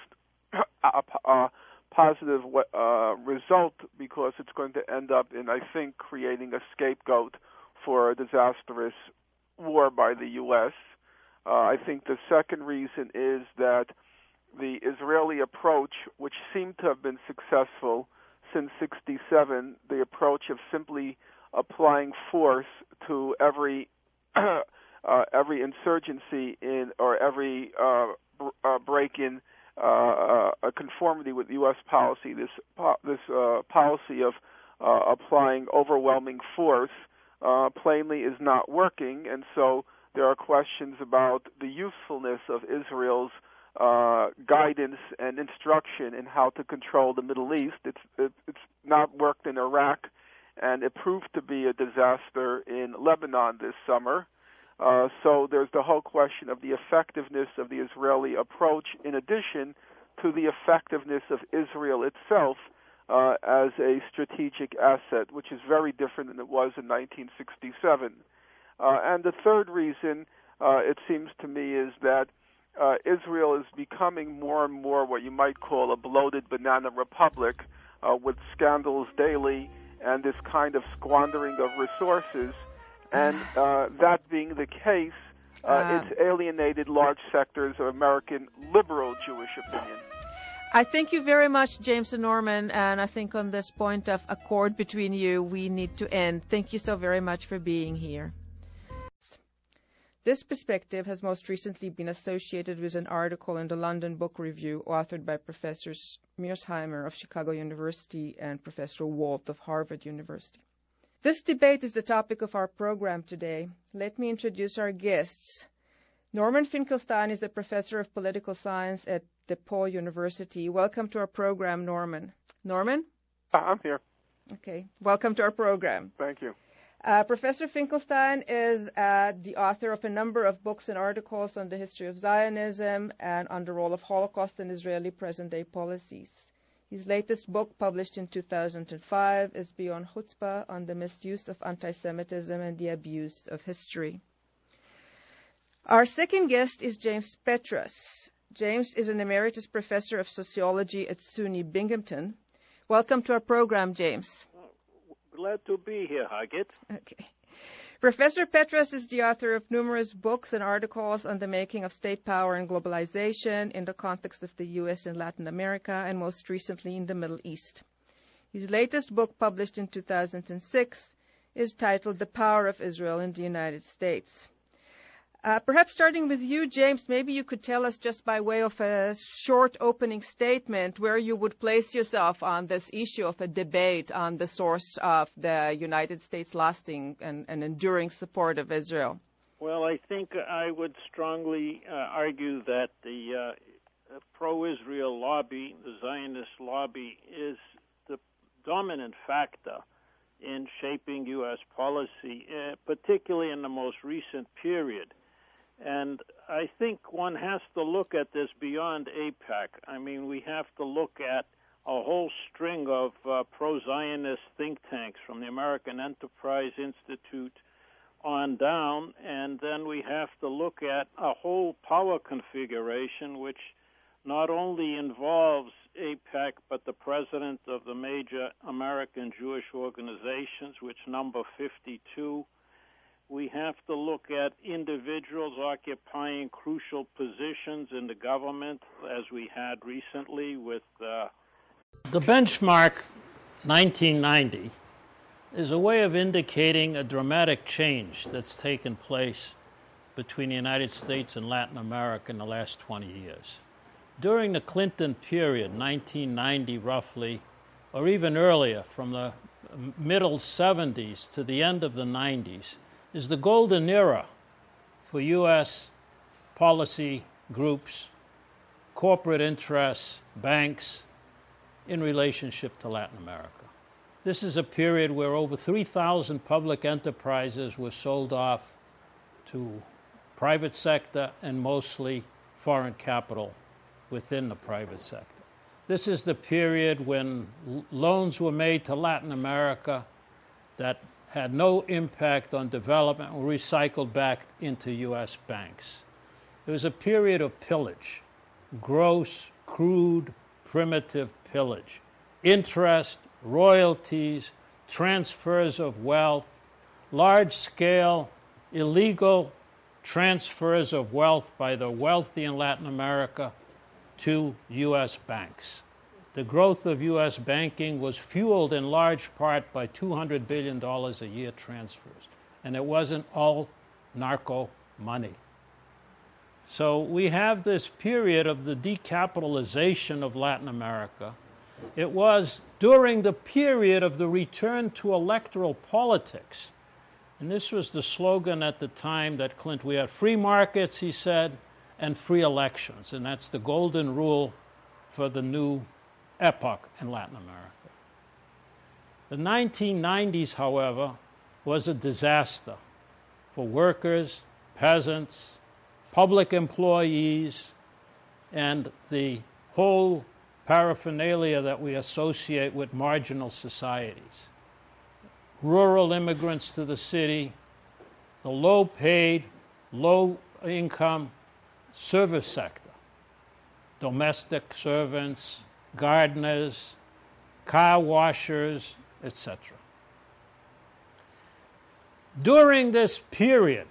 positive result, because it's going to end up in, I think, creating a scapegoat for a disastrous war by the U.S. I think the second reason is that the Israeli approach, which seemed to have been successful since '67, the approach of simply applying force to every insurgency or every break-in, a conformity with U.S. policy, this policy of applying overwhelming force, plainly is not working, and so there are questions about the usefulness of Israel's guidance and instruction in how to control the Middle East. It's not worked in Iraq, and it proved to be a disaster in Lebanon this summer. So there's the whole question of the effectiveness of the Israeli approach, in addition to the effectiveness of Israel itself as a strategic asset, which is very different than it was in 1967. And the third reason, it seems to me, is that Israel is becoming more and more what you might call a bloated banana republic, with scandals daily and this kind of squandering of resources. And that being the case, it's alienated large sectors of American liberal Jewish opinion. I thank you very much, James and Norman, and I think on this point of accord between you, we need to end. Thank you so very much for being here. This perspective has most recently been associated with an article in the London Book Review authored by Professors Mearsheimer of Chicago University and Professor Walt of Harvard University. This debate is the topic of our program today. Let me introduce our guests. Norman Finkelstein is a professor of political science at DePaul University. Welcome to our program, Norman. Norman? I'm here. Okay. Welcome to our program. Thank you. Professor Finkelstein is the author of a number of books and articles on the history of Zionism and on the role of Holocaust in Israeli present-day policies. His latest book, published in 2005, is Beyond Chutzpah, on the misuse of anti-Semitism and the abuse of history. Our second guest is James Petras. James is an emeritus professor of sociology at SUNY Binghamton. Welcome to our program, James. Glad to be here, Hagit. Okay. Professor Petras is the author of numerous books and articles on the making of state power and globalization in the context of the U.S. and Latin America, and most recently in the Middle East. His latest book, published in 2006, is titled The Power of Israel in the United States. Perhaps starting with you, James, maybe you could tell us, just by way of a short opening statement, where you would place yourself on this issue of a debate on the source of the United States' lasting and enduring support of Israel. Well, I think I would strongly argue that the pro-Israel lobby, the Zionist lobby, is the dominant factor in shaping U.S. policy, particularly in the most recent period. And I think one has to look at this beyond AIPAC. I mean, we have to look at a whole string of pro-Zionist think tanks, from the American Enterprise Institute on down, and then we have to look at a whole power configuration which not only involves AIPAC, but the president of the major American Jewish organizations, which number 52. We have to look at individuals occupying crucial positions in the government, as we had recently with... The benchmark 1990 is a way of indicating a dramatic change that's taken place between the United States and Latin America in the last 20 years. During the Clinton period, 1990 roughly, or even earlier, from the middle 70s to the end of the 90s, is the golden era for U.S. policy groups, corporate interests, banks, in relationship to Latin America. This is a period where over 3,000 public enterprises were sold off to private sector and mostly foreign capital within the private sector. This is the period when loans were made to Latin America that had no impact on development, were recycled back into U.S. banks. It was a period of pillage, gross, crude, primitive pillage. Interest, royalties, transfers of wealth, large-scale, illegal transfers of wealth by the wealthy in Latin America to U.S. banks. The growth of U.S. banking was fueled in large part by $200 billion a year transfers, and it wasn't all narco money. So we have this period of the decapitalization of Latin America. It was during the period of the return to electoral politics. And this was the slogan at the time that Clinton, we had free markets, he said, and free elections. And that's the golden rule for the new epoch in Latin America. The 1990s, however, was a disaster for workers, peasants, public employees, and the whole paraphernalia that we associate with marginal societies. Rural immigrants to the city, the low-paid, low-income service sector, domestic servants, gardeners, car washers, etc. During this period,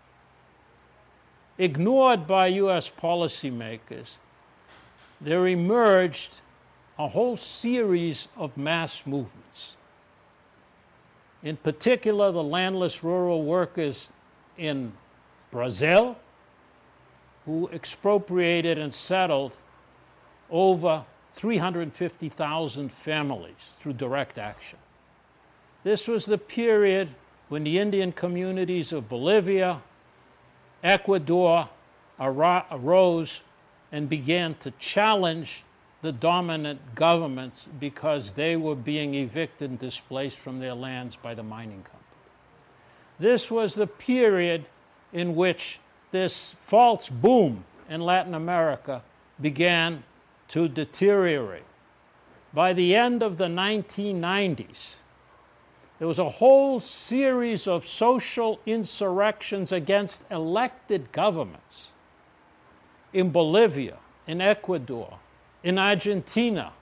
ignored by U.S. policymakers, there emerged a whole series of mass movements. In particular, the landless rural workers in Brazil, who expropriated and settled over 350,000 families through direct action. This was the period when the Indian communities of Bolivia, Ecuador arose and began to challenge the dominant governments because they were being evicted and displaced from their lands by the mining company. This was the period in which this false boom in Latin America began to deteriorate. By the end of the 1990s, there was a whole series of social insurrections against elected governments in Bolivia, in Ecuador, in Argentina,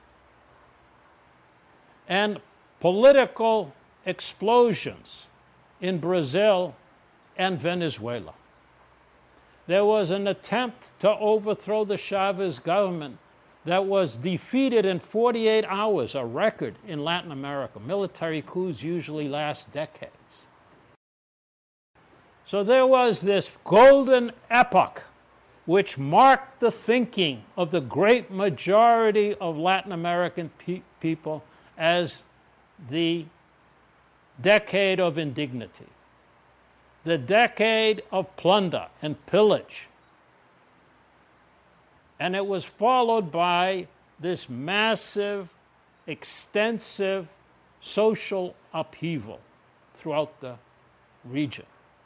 and political explosions in Brazil and Venezuela. There was an attempt to overthrow the Chavez government that was defeated in 48 hours, a record in Latin America. Military coups usually last decades. So there was this golden epoch which marked the thinking of the great majority of Latin American people as the decade of indignity, the decade of plunder and pillage. And it was followed by this massive, extensive social upheaval throughout the region.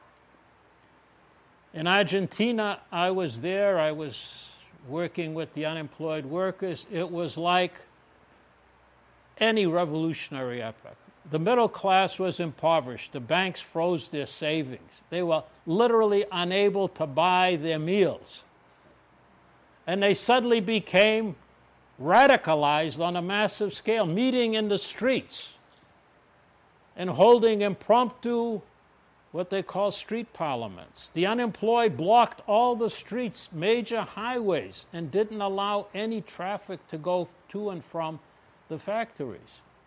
In Argentina, I was there. I was working with the unemployed workers. It was like any revolutionary epoch. The middle class was impoverished. The banks froze their savings. They were literally unable to buy their meals. And they suddenly became radicalized on a massive scale, meeting in the streets and holding impromptu, what they call street parliaments. The unemployed blocked all the streets, major highways, and didn't allow any traffic to go to and from the factories.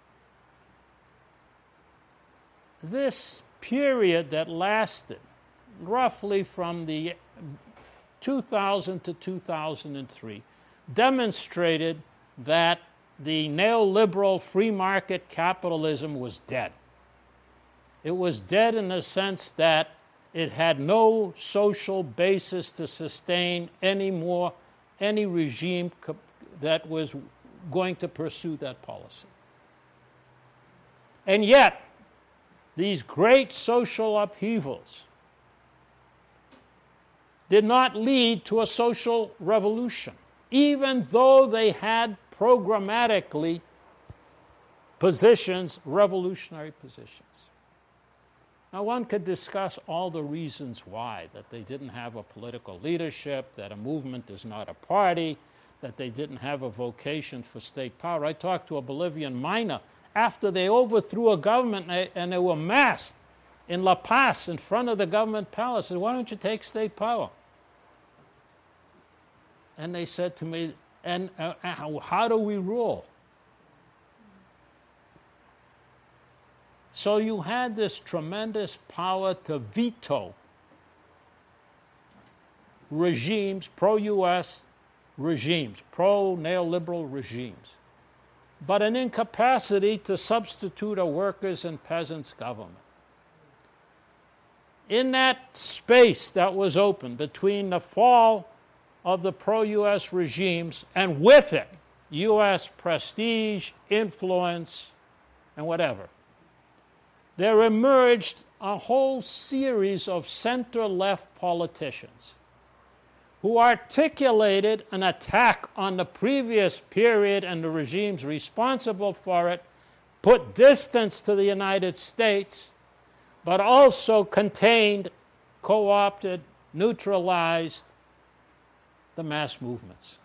This period that lasted roughly from the 2000 to 2003 demonstrated that the neoliberal free market capitalism was dead. It was dead in the sense that it had no social basis to sustain any regime that was going to pursue that policy. And yet, these great social upheavals did not lead to a social revolution, even though they had programmatically positions, revolutionary positions. Now, one could discuss all the reasons why, that they didn't have a political leadership, that a movement is not a party, that they didn't have a vocation for state power. I talked to a Bolivian miner after they overthrew a government and they were massed in La Paz in front of the government palace. I said, why don't you take state power? And they said to me, and how do we rule? So you had this tremendous power to veto regimes, pro-U.S. regimes, pro-neoliberal regimes, but an incapacity to substitute a workers' and peasants' government. In that space that was open between the fall of the pro-U.S. regimes and with it, U.S. prestige, influence, and whatever, there emerged a whole series of center-left politicians who articulated an attack on the previous period and the regimes responsible for it, put distance to the United States, but also contained, co-opted, neutralized the mass movements.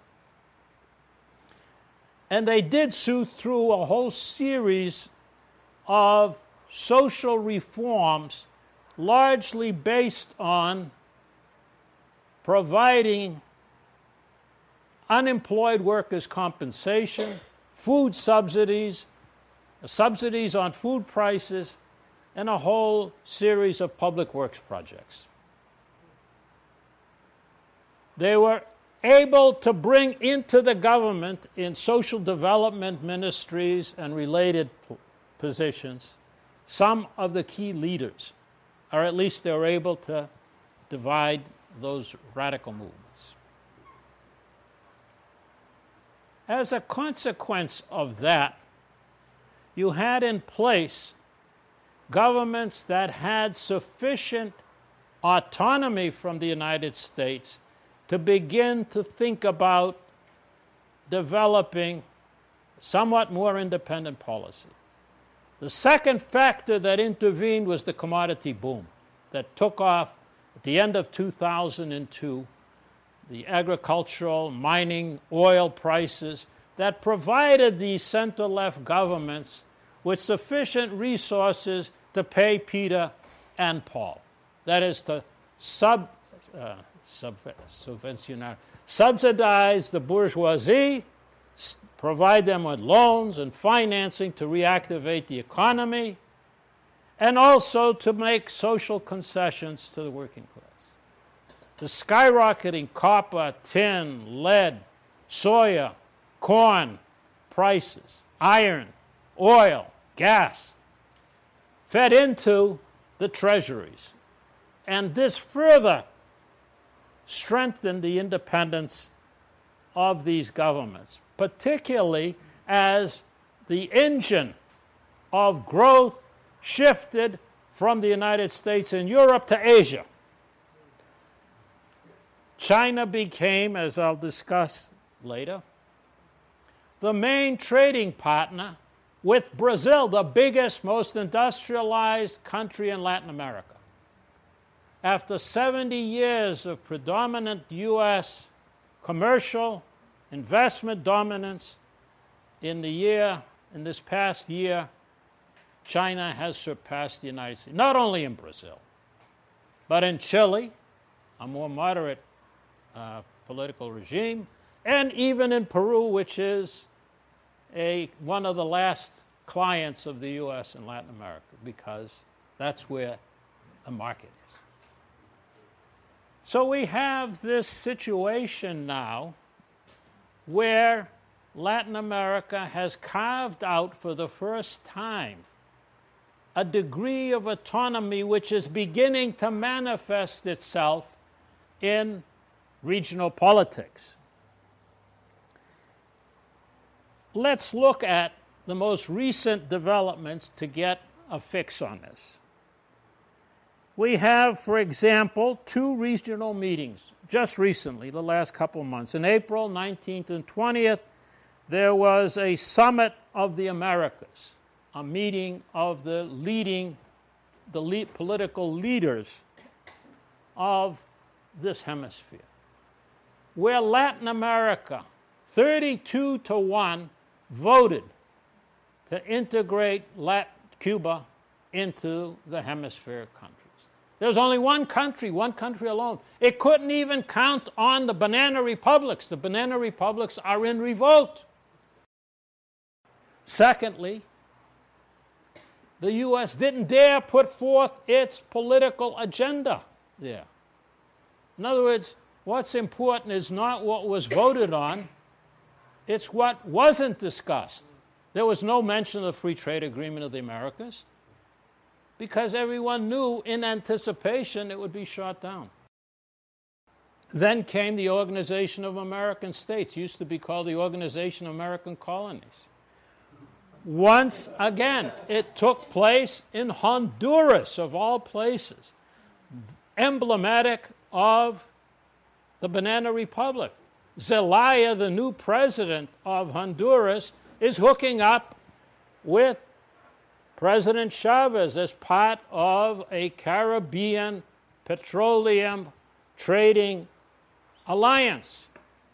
And they did so through a whole series of social reforms largely based on providing unemployed workers compensation, food subsidies, subsidies on food prices, and a whole series of public works projects. They were able to bring into the government in social development ministries and related positions some of the key leaders, or at least they were able to divide those radical movements. As a consequence of that, you had in place governments that had sufficient autonomy from the United States to begin to think about developing somewhat more independent policy. The second factor that intervened was the commodity boom that took off at the end of 2002, the agricultural, mining, oil prices that provided these center-left governments with sufficient resources to pay Peter and Paul. That is to subsidize the bourgeoisie, provide them with loans and financing to reactivate the economy, and also to make social concessions to the working class. The skyrocketing copper, tin, lead, soya, corn prices, iron, oil, gas, fed into the treasuries. And this further strengthened the independence of these governments, particularly as the engine of growth shifted from the United States and Europe to Asia. China became, as I'll discuss later, the main trading partner with Brazil, the biggest, most industrialized country in Latin America. After 70 years of predominant U.S. commercial investment dominance, in this past year, China has surpassed the United States, not only in Brazil, but in Chile, a more moderate political regime, and even in Peru, which is one of the last clients of the U.S. in Latin America, because that's where the market is. So we have this situation now where Latin America has carved out for the first time a degree of autonomy which is beginning to manifest itself in regional politics. Let's look at the most recent developments to get a fix on this. We have, for example, 2 regional meetings just recently, the last couple of months. In April 19th and 20th, there was a summit of the Americas, a meeting of the political leaders of this hemisphere, where Latin America, 32-1, voted to integrate Cuba into the hemisphere countries. There's only one country alone. It couldn't even count on the banana republics. The banana republics are in revolt. Secondly, the U.S. didn't dare put forth its political agenda there. In other words, what's important is not what was voted on, it's what wasn't discussed. There was no mention of the Free Trade Agreement of the Americas because everyone knew in anticipation it would be shot down. Then came the Organization of American States, used to be called the Organization of American Colonies. Once again, it took place in Honduras, of all places, emblematic of the Banana Republic. Zelaya, the new president of Honduras, is hooking up with President Chavez as part of a Caribbean petroleum trading alliance.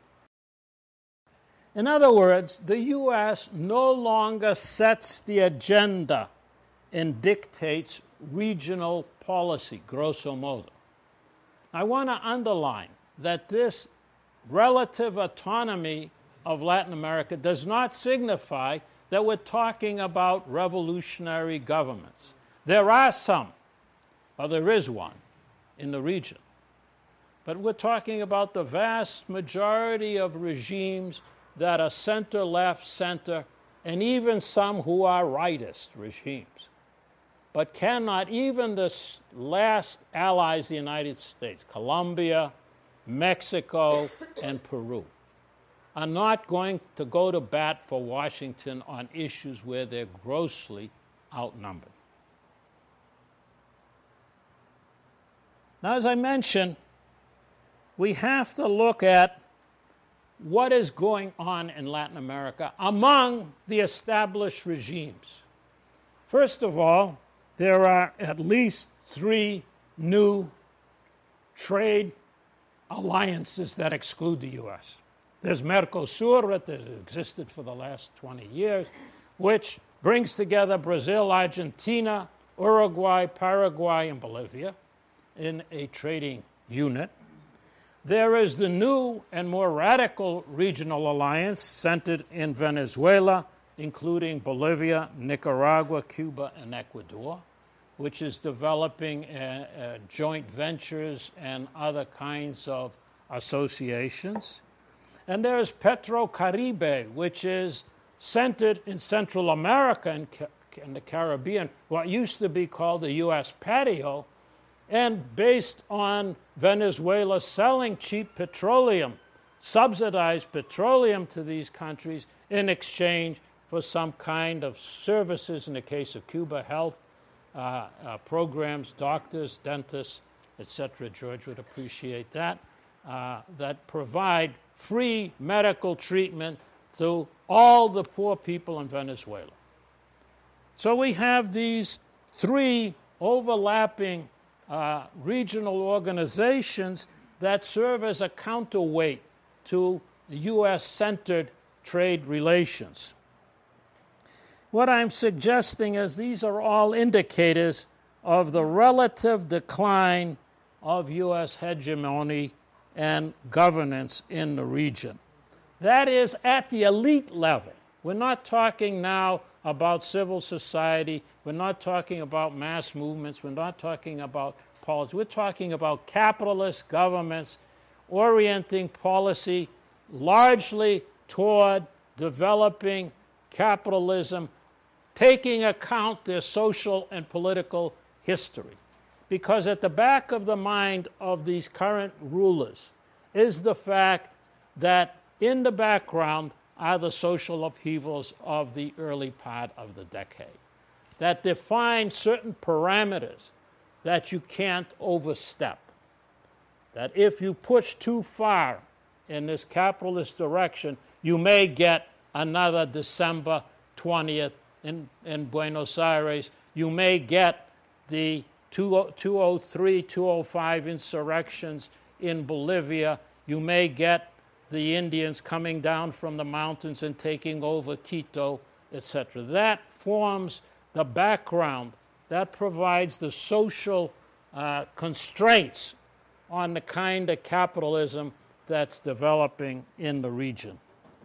In other words, the U.S. no longer sets the agenda and dictates regional policy, grosso modo. I want to underline that this relative autonomy of Latin America does not signify that we're talking about revolutionary governments. There are some, or there is one, in the region. But we're talking about the vast majority of regimes that are center-left, center, and even some who are rightist regimes. But cannot, even the last allies of the United States, Colombia, Mexico, and Peru, are not going to go to bat for Washington on issues where they're grossly outnumbered. Now, as I mentioned, we have to look at what is going on in Latin America among the established regimes. First of all, there are at least 3 new trade alliances that exclude the U.S. There's Mercosur, that has existed for the last 20 years, which brings together Brazil, Argentina, Uruguay, Paraguay, and Bolivia in a trading unit. There is the new and more radical regional alliance centered in Venezuela, including Bolivia, Nicaragua, Cuba, and Ecuador, which is developing joint ventures and other kinds of associations. And there's Petrocaribe, which is centered in Central America and the Caribbean, what used to be called the U.S. patio, and based on Venezuela selling cheap petroleum, subsidized petroleum to these countries in exchange for some kind of services, in the case of Cuba, health programs, doctors, dentists, etc. George would appreciate that, that provide free medical treatment to all the poor people in Venezuela. So we have these 3 overlapping regional organizations that serve as a counterweight to U.S.-centered trade relations. What I'm suggesting is these are all indicators of the relative decline of U.S. hegemony and governance in the region. That is at the elite level. We're not talking now about civil society. We're not talking about mass movements. We're not talking about policy. We're talking about capitalist governments orienting policy largely toward developing capitalism, taking account their social and political history. Because at the back of the mind of these current rulers is the fact that in the background are the social upheavals of the early part of the decade that define certain parameters that you can't overstep. That if you push too far in this capitalist direction, you may get another December 20th in Buenos Aires. You may get the 203, 205 insurrections in Bolivia. You may get the Indians coming down from the mountains and taking over Quito, etc. That forms the background. That provides the social constraints on the kind of capitalism that's developing in the region.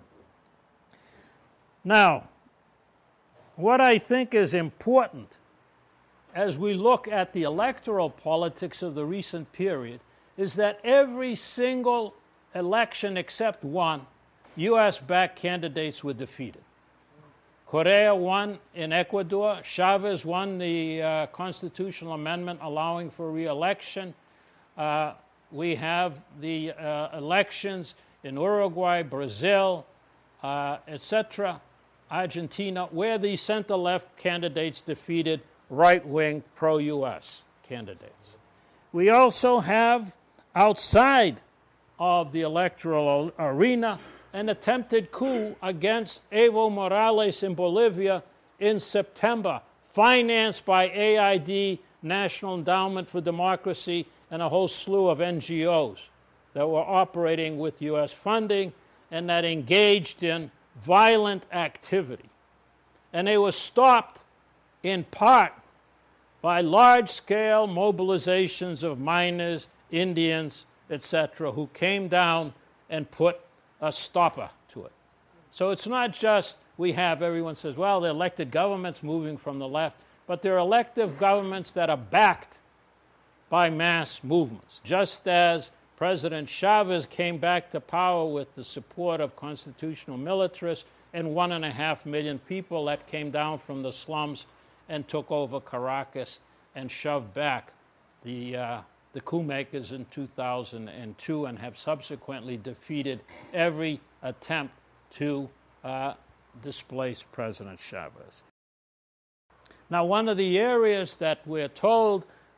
Now, what I think is important as we look at the electoral politics of the recent period is that every single election except one, U.S.-backed candidates were defeated. Correa won in Ecuador. Chavez won the constitutional amendment allowing for re-election. We have the elections in Uruguay, Brazil, etc., Argentina, where the center-left candidates defeated right-wing pro-U.S. candidates. We also have, outside of the electoral arena, an attempted coup against Evo Morales in Bolivia in September, financed by AID, National Endowment for Democracy, and a whole slew of NGOs that were operating with U.S. funding and that engaged in violent activity. And they were stopped in part by large-scale mobilizations of miners, Indians, etc., who came down and put a stopper to it. So it's not just everyone says, well, they're elected governments moving from the left, but they're elective governments that are backed by mass movements. Just as President Chavez came back to power with the support of constitutional militarists and 1.5 million people that came down from the slums and took over Caracas and shoved back the coup makers in 2002 and have subsequently defeated every attempt to displace President Chavez. Now, one of the areas that we're told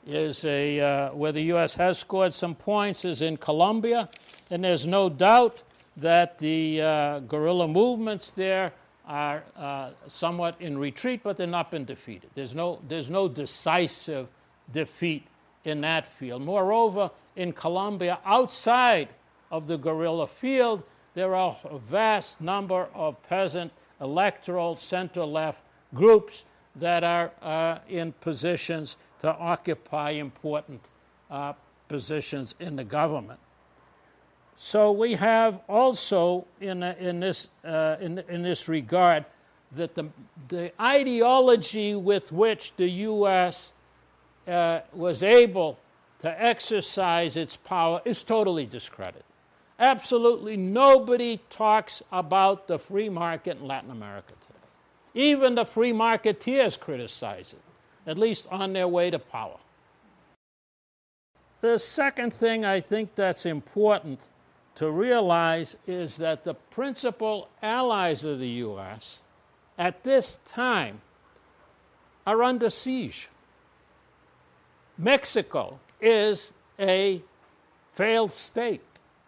is where the U.S. has scored some points is in Colombia, and there's no doubt that the guerrilla movements there are somewhat in retreat, but they've not been defeated. There's no decisive defeat in that field. Moreover, in Colombia, outside of the guerrilla field, there are a vast number of peasant electoral center-left groups that are in positions to occupy important positions in the government. So we have also in this regard that the ideology with which the U.S. Was able to exercise its power is totally discredited. Absolutely nobody talks about the free market in Latin America today. Even the free marketeers criticize it, at least on their way to power. The second thing I think that's important to realize is that the principal allies of the U.S. at this time are under siege. Mexico is a failed state.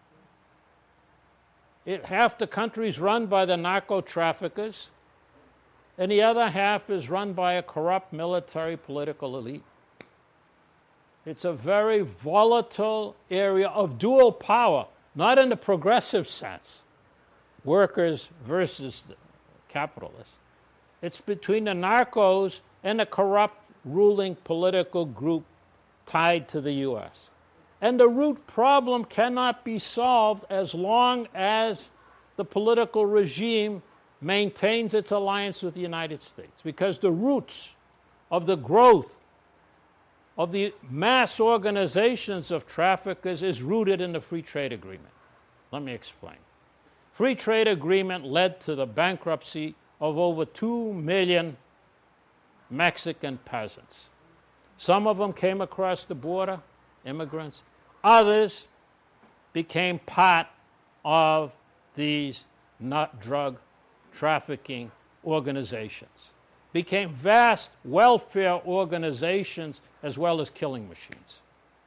Half the country is run by the narco-traffickers, and the other half is run by a corrupt military political elite. It's a very volatile area of dual power, not in the progressive sense, workers versus the capitalists. It's between the narcos and the corrupt ruling political group tied to the U.S. And the root problem cannot be solved as long as the political regime maintains its alliance with the United States, because the roots of the growth of the mass organizations of traffickers is rooted in the free trade agreement. Let me explain. Free trade agreement led to the bankruptcy of over 2 million Mexican peasants. Some of them came across the border, immigrants. Others became part of these drug trafficking organizations, became vast welfare organizations as well as killing machines.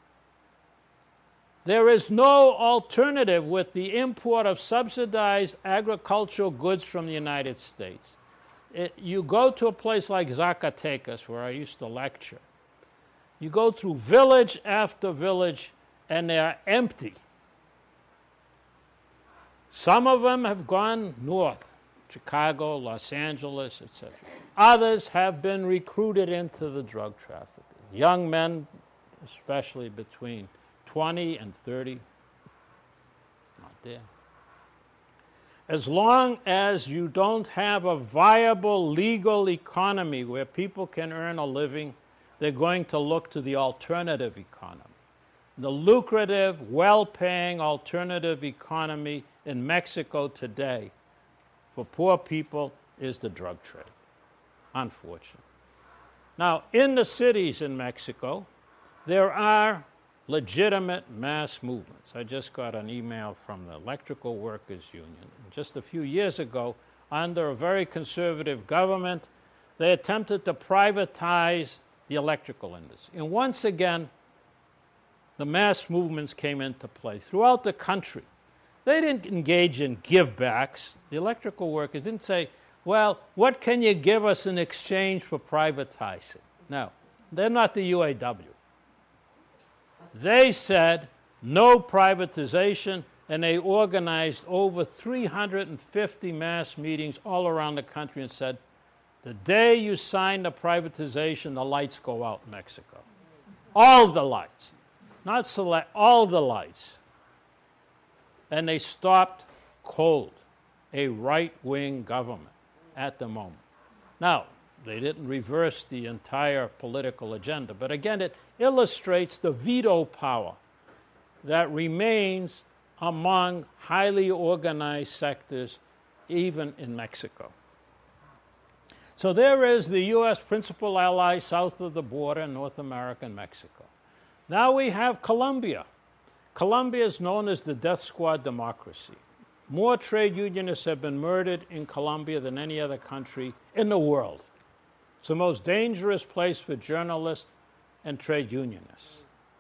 There is no alternative with the import of subsidized agricultural goods from the United States. You go to a place like Zacatecas, where I used to lecture. You go through village after village, and they are empty. Some of them have gone north, Chicago, Los Angeles, etc. Others have been recruited into the drug trafficking. Young men, especially between 20 and 30, not there. As long as you don't have a viable legal economy where people can earn a living, they're going to look to the alternative economy. The lucrative, well-paying alternative economy in Mexico today for poor people is the drug trade, unfortunately. Now, in the cities in Mexico, there are legitimate mass movements. I just got an email from the Electrical Workers Union. Just a few years ago, under a very conservative government, they attempted to privatize the electrical industry. And once again, the mass movements came into play throughout the country. They didn't engage in give-backs. The electrical workers didn't say, well, what can you give us in exchange for privatizing? No, they're not the UAW. They said no privatization, and they organized over 350 mass meetings all around the country and said, the day you sign the privatization, the lights go out in Mexico. All the lights. Not select, all the lights. And they stopped cold, a right-wing government at the moment. Now, they didn't reverse the entire political agenda, but again, it illustrates the veto power that remains among highly organized sectors, even in Mexico. So there is the U.S. principal ally south of the border in North America and Mexico. Now we have Colombia. Colombia is known as the death squad democracy. More trade unionists have been murdered in Colombia than any other country in the world. It's the most dangerous place for journalists and trade unionists.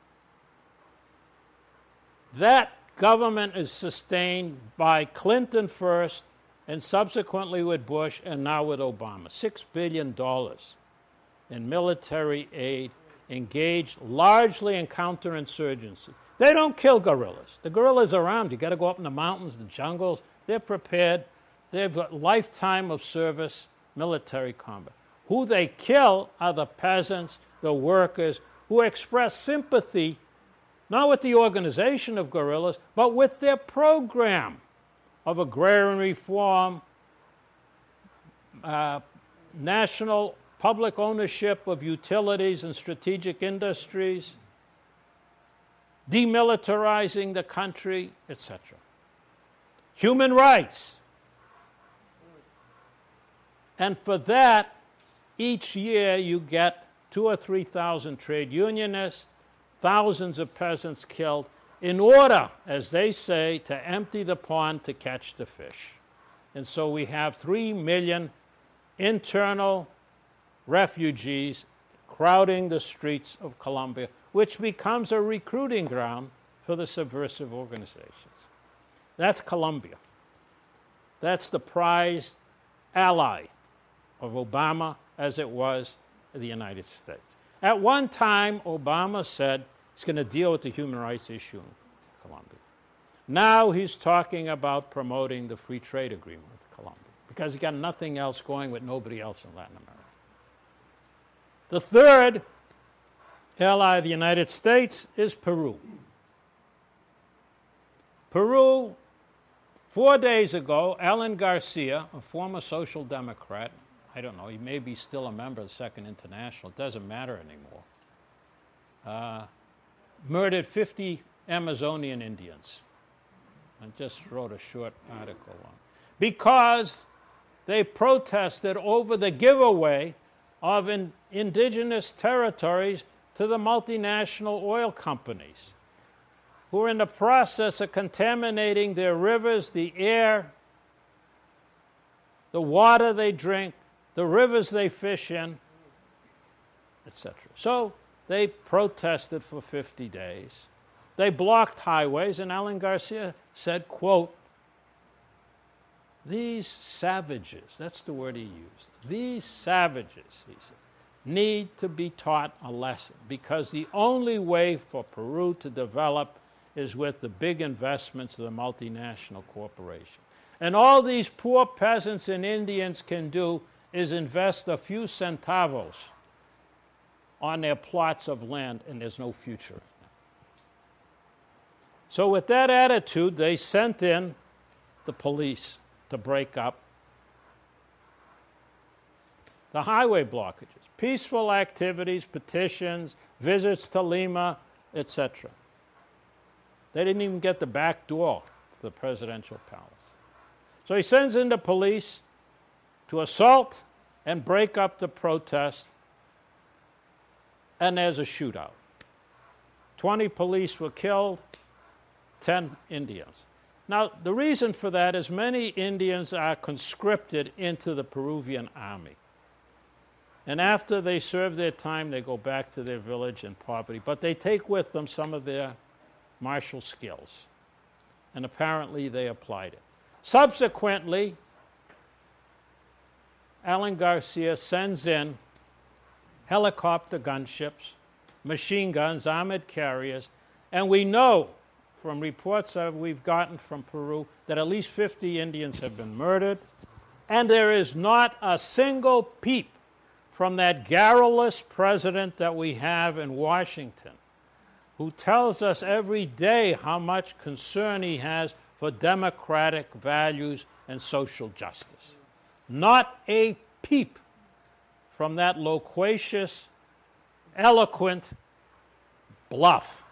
That government is sustained by Clinton first, and subsequently with Bush, and now with Obama. $6 billion in military aid engaged largely in counterinsurgency. They don't kill guerrillas. The guerrillas are armed. You got to go up in the mountains, the jungles. They're prepared. They've got lifetime of service, military combat. Who they kill are the peasants, the workers, who express sympathy not with the organization of guerrillas, but with their program of agrarian reform, national public ownership of utilities and strategic industries, demilitarizing the country, etc. Human rights. And for that, each year you get 2,000 or 3,000 trade unionists, thousands of peasants killed, in order, as they say, to empty the pond to catch the fish. And so we have 3 million internal refugees crowding the streets of Colombia, which becomes a recruiting ground for the subversive organizations. That's Colombia. That's the prized ally of Obama, as it was the United States. At one time, Obama said he's going to deal with the human rights issue in Colombia. Now he's talking about promoting the free trade agreement with Colombia because he's got nothing else going with nobody else in Latin America. The third ally of the United States is Peru. Peru, 4 days ago, Alan Garcia, a former social democrat, I don't know, he may be still a member of the Second International, it doesn't matter anymore, murdered 50 Amazonian Indians. I just wrote a short article on it. Because they protested over the giveaway of indigenous territories to the multinational oil companies, who are in the process of contaminating their rivers, the air, the water they drink, the rivers they fish in, etc. So they protested for 50 days. They blocked highways, and Alan Garcia said, quote, "These savages," that's the word he used, "these savages," he said, "need to be taught a lesson because the only way for Peru to develop is with the big investments of the multinational corporation. And all these poor peasants and Indians can do is invest a few centavos on their plots of land, and there's no future." So with that attitude, they sent in the police to break up the highway blockages, peaceful activities, petitions, visits to Lima, etc. They didn't even get the back door to the presidential palace. So he sends in the police to assault and break up the protest, and there's a shootout. 20 police were killed, 10 Indians. Now, the reason for that is many Indians are conscripted into the Peruvian army. And after they serve their time, they go back to their village in poverty. But they take with them some of their martial skills. And apparently they applied it. Subsequently, Alan Garcia sends in helicopter gunships, machine guns, armored carriers, and we know from reports that we've gotten from Peru that at least 50 Indians have been murdered, and there is not a single peep from that garrulous president that we have in Washington, who tells us every day how much concern he has for democratic values and social justice. Not a peep from that loquacious, eloquent bluff.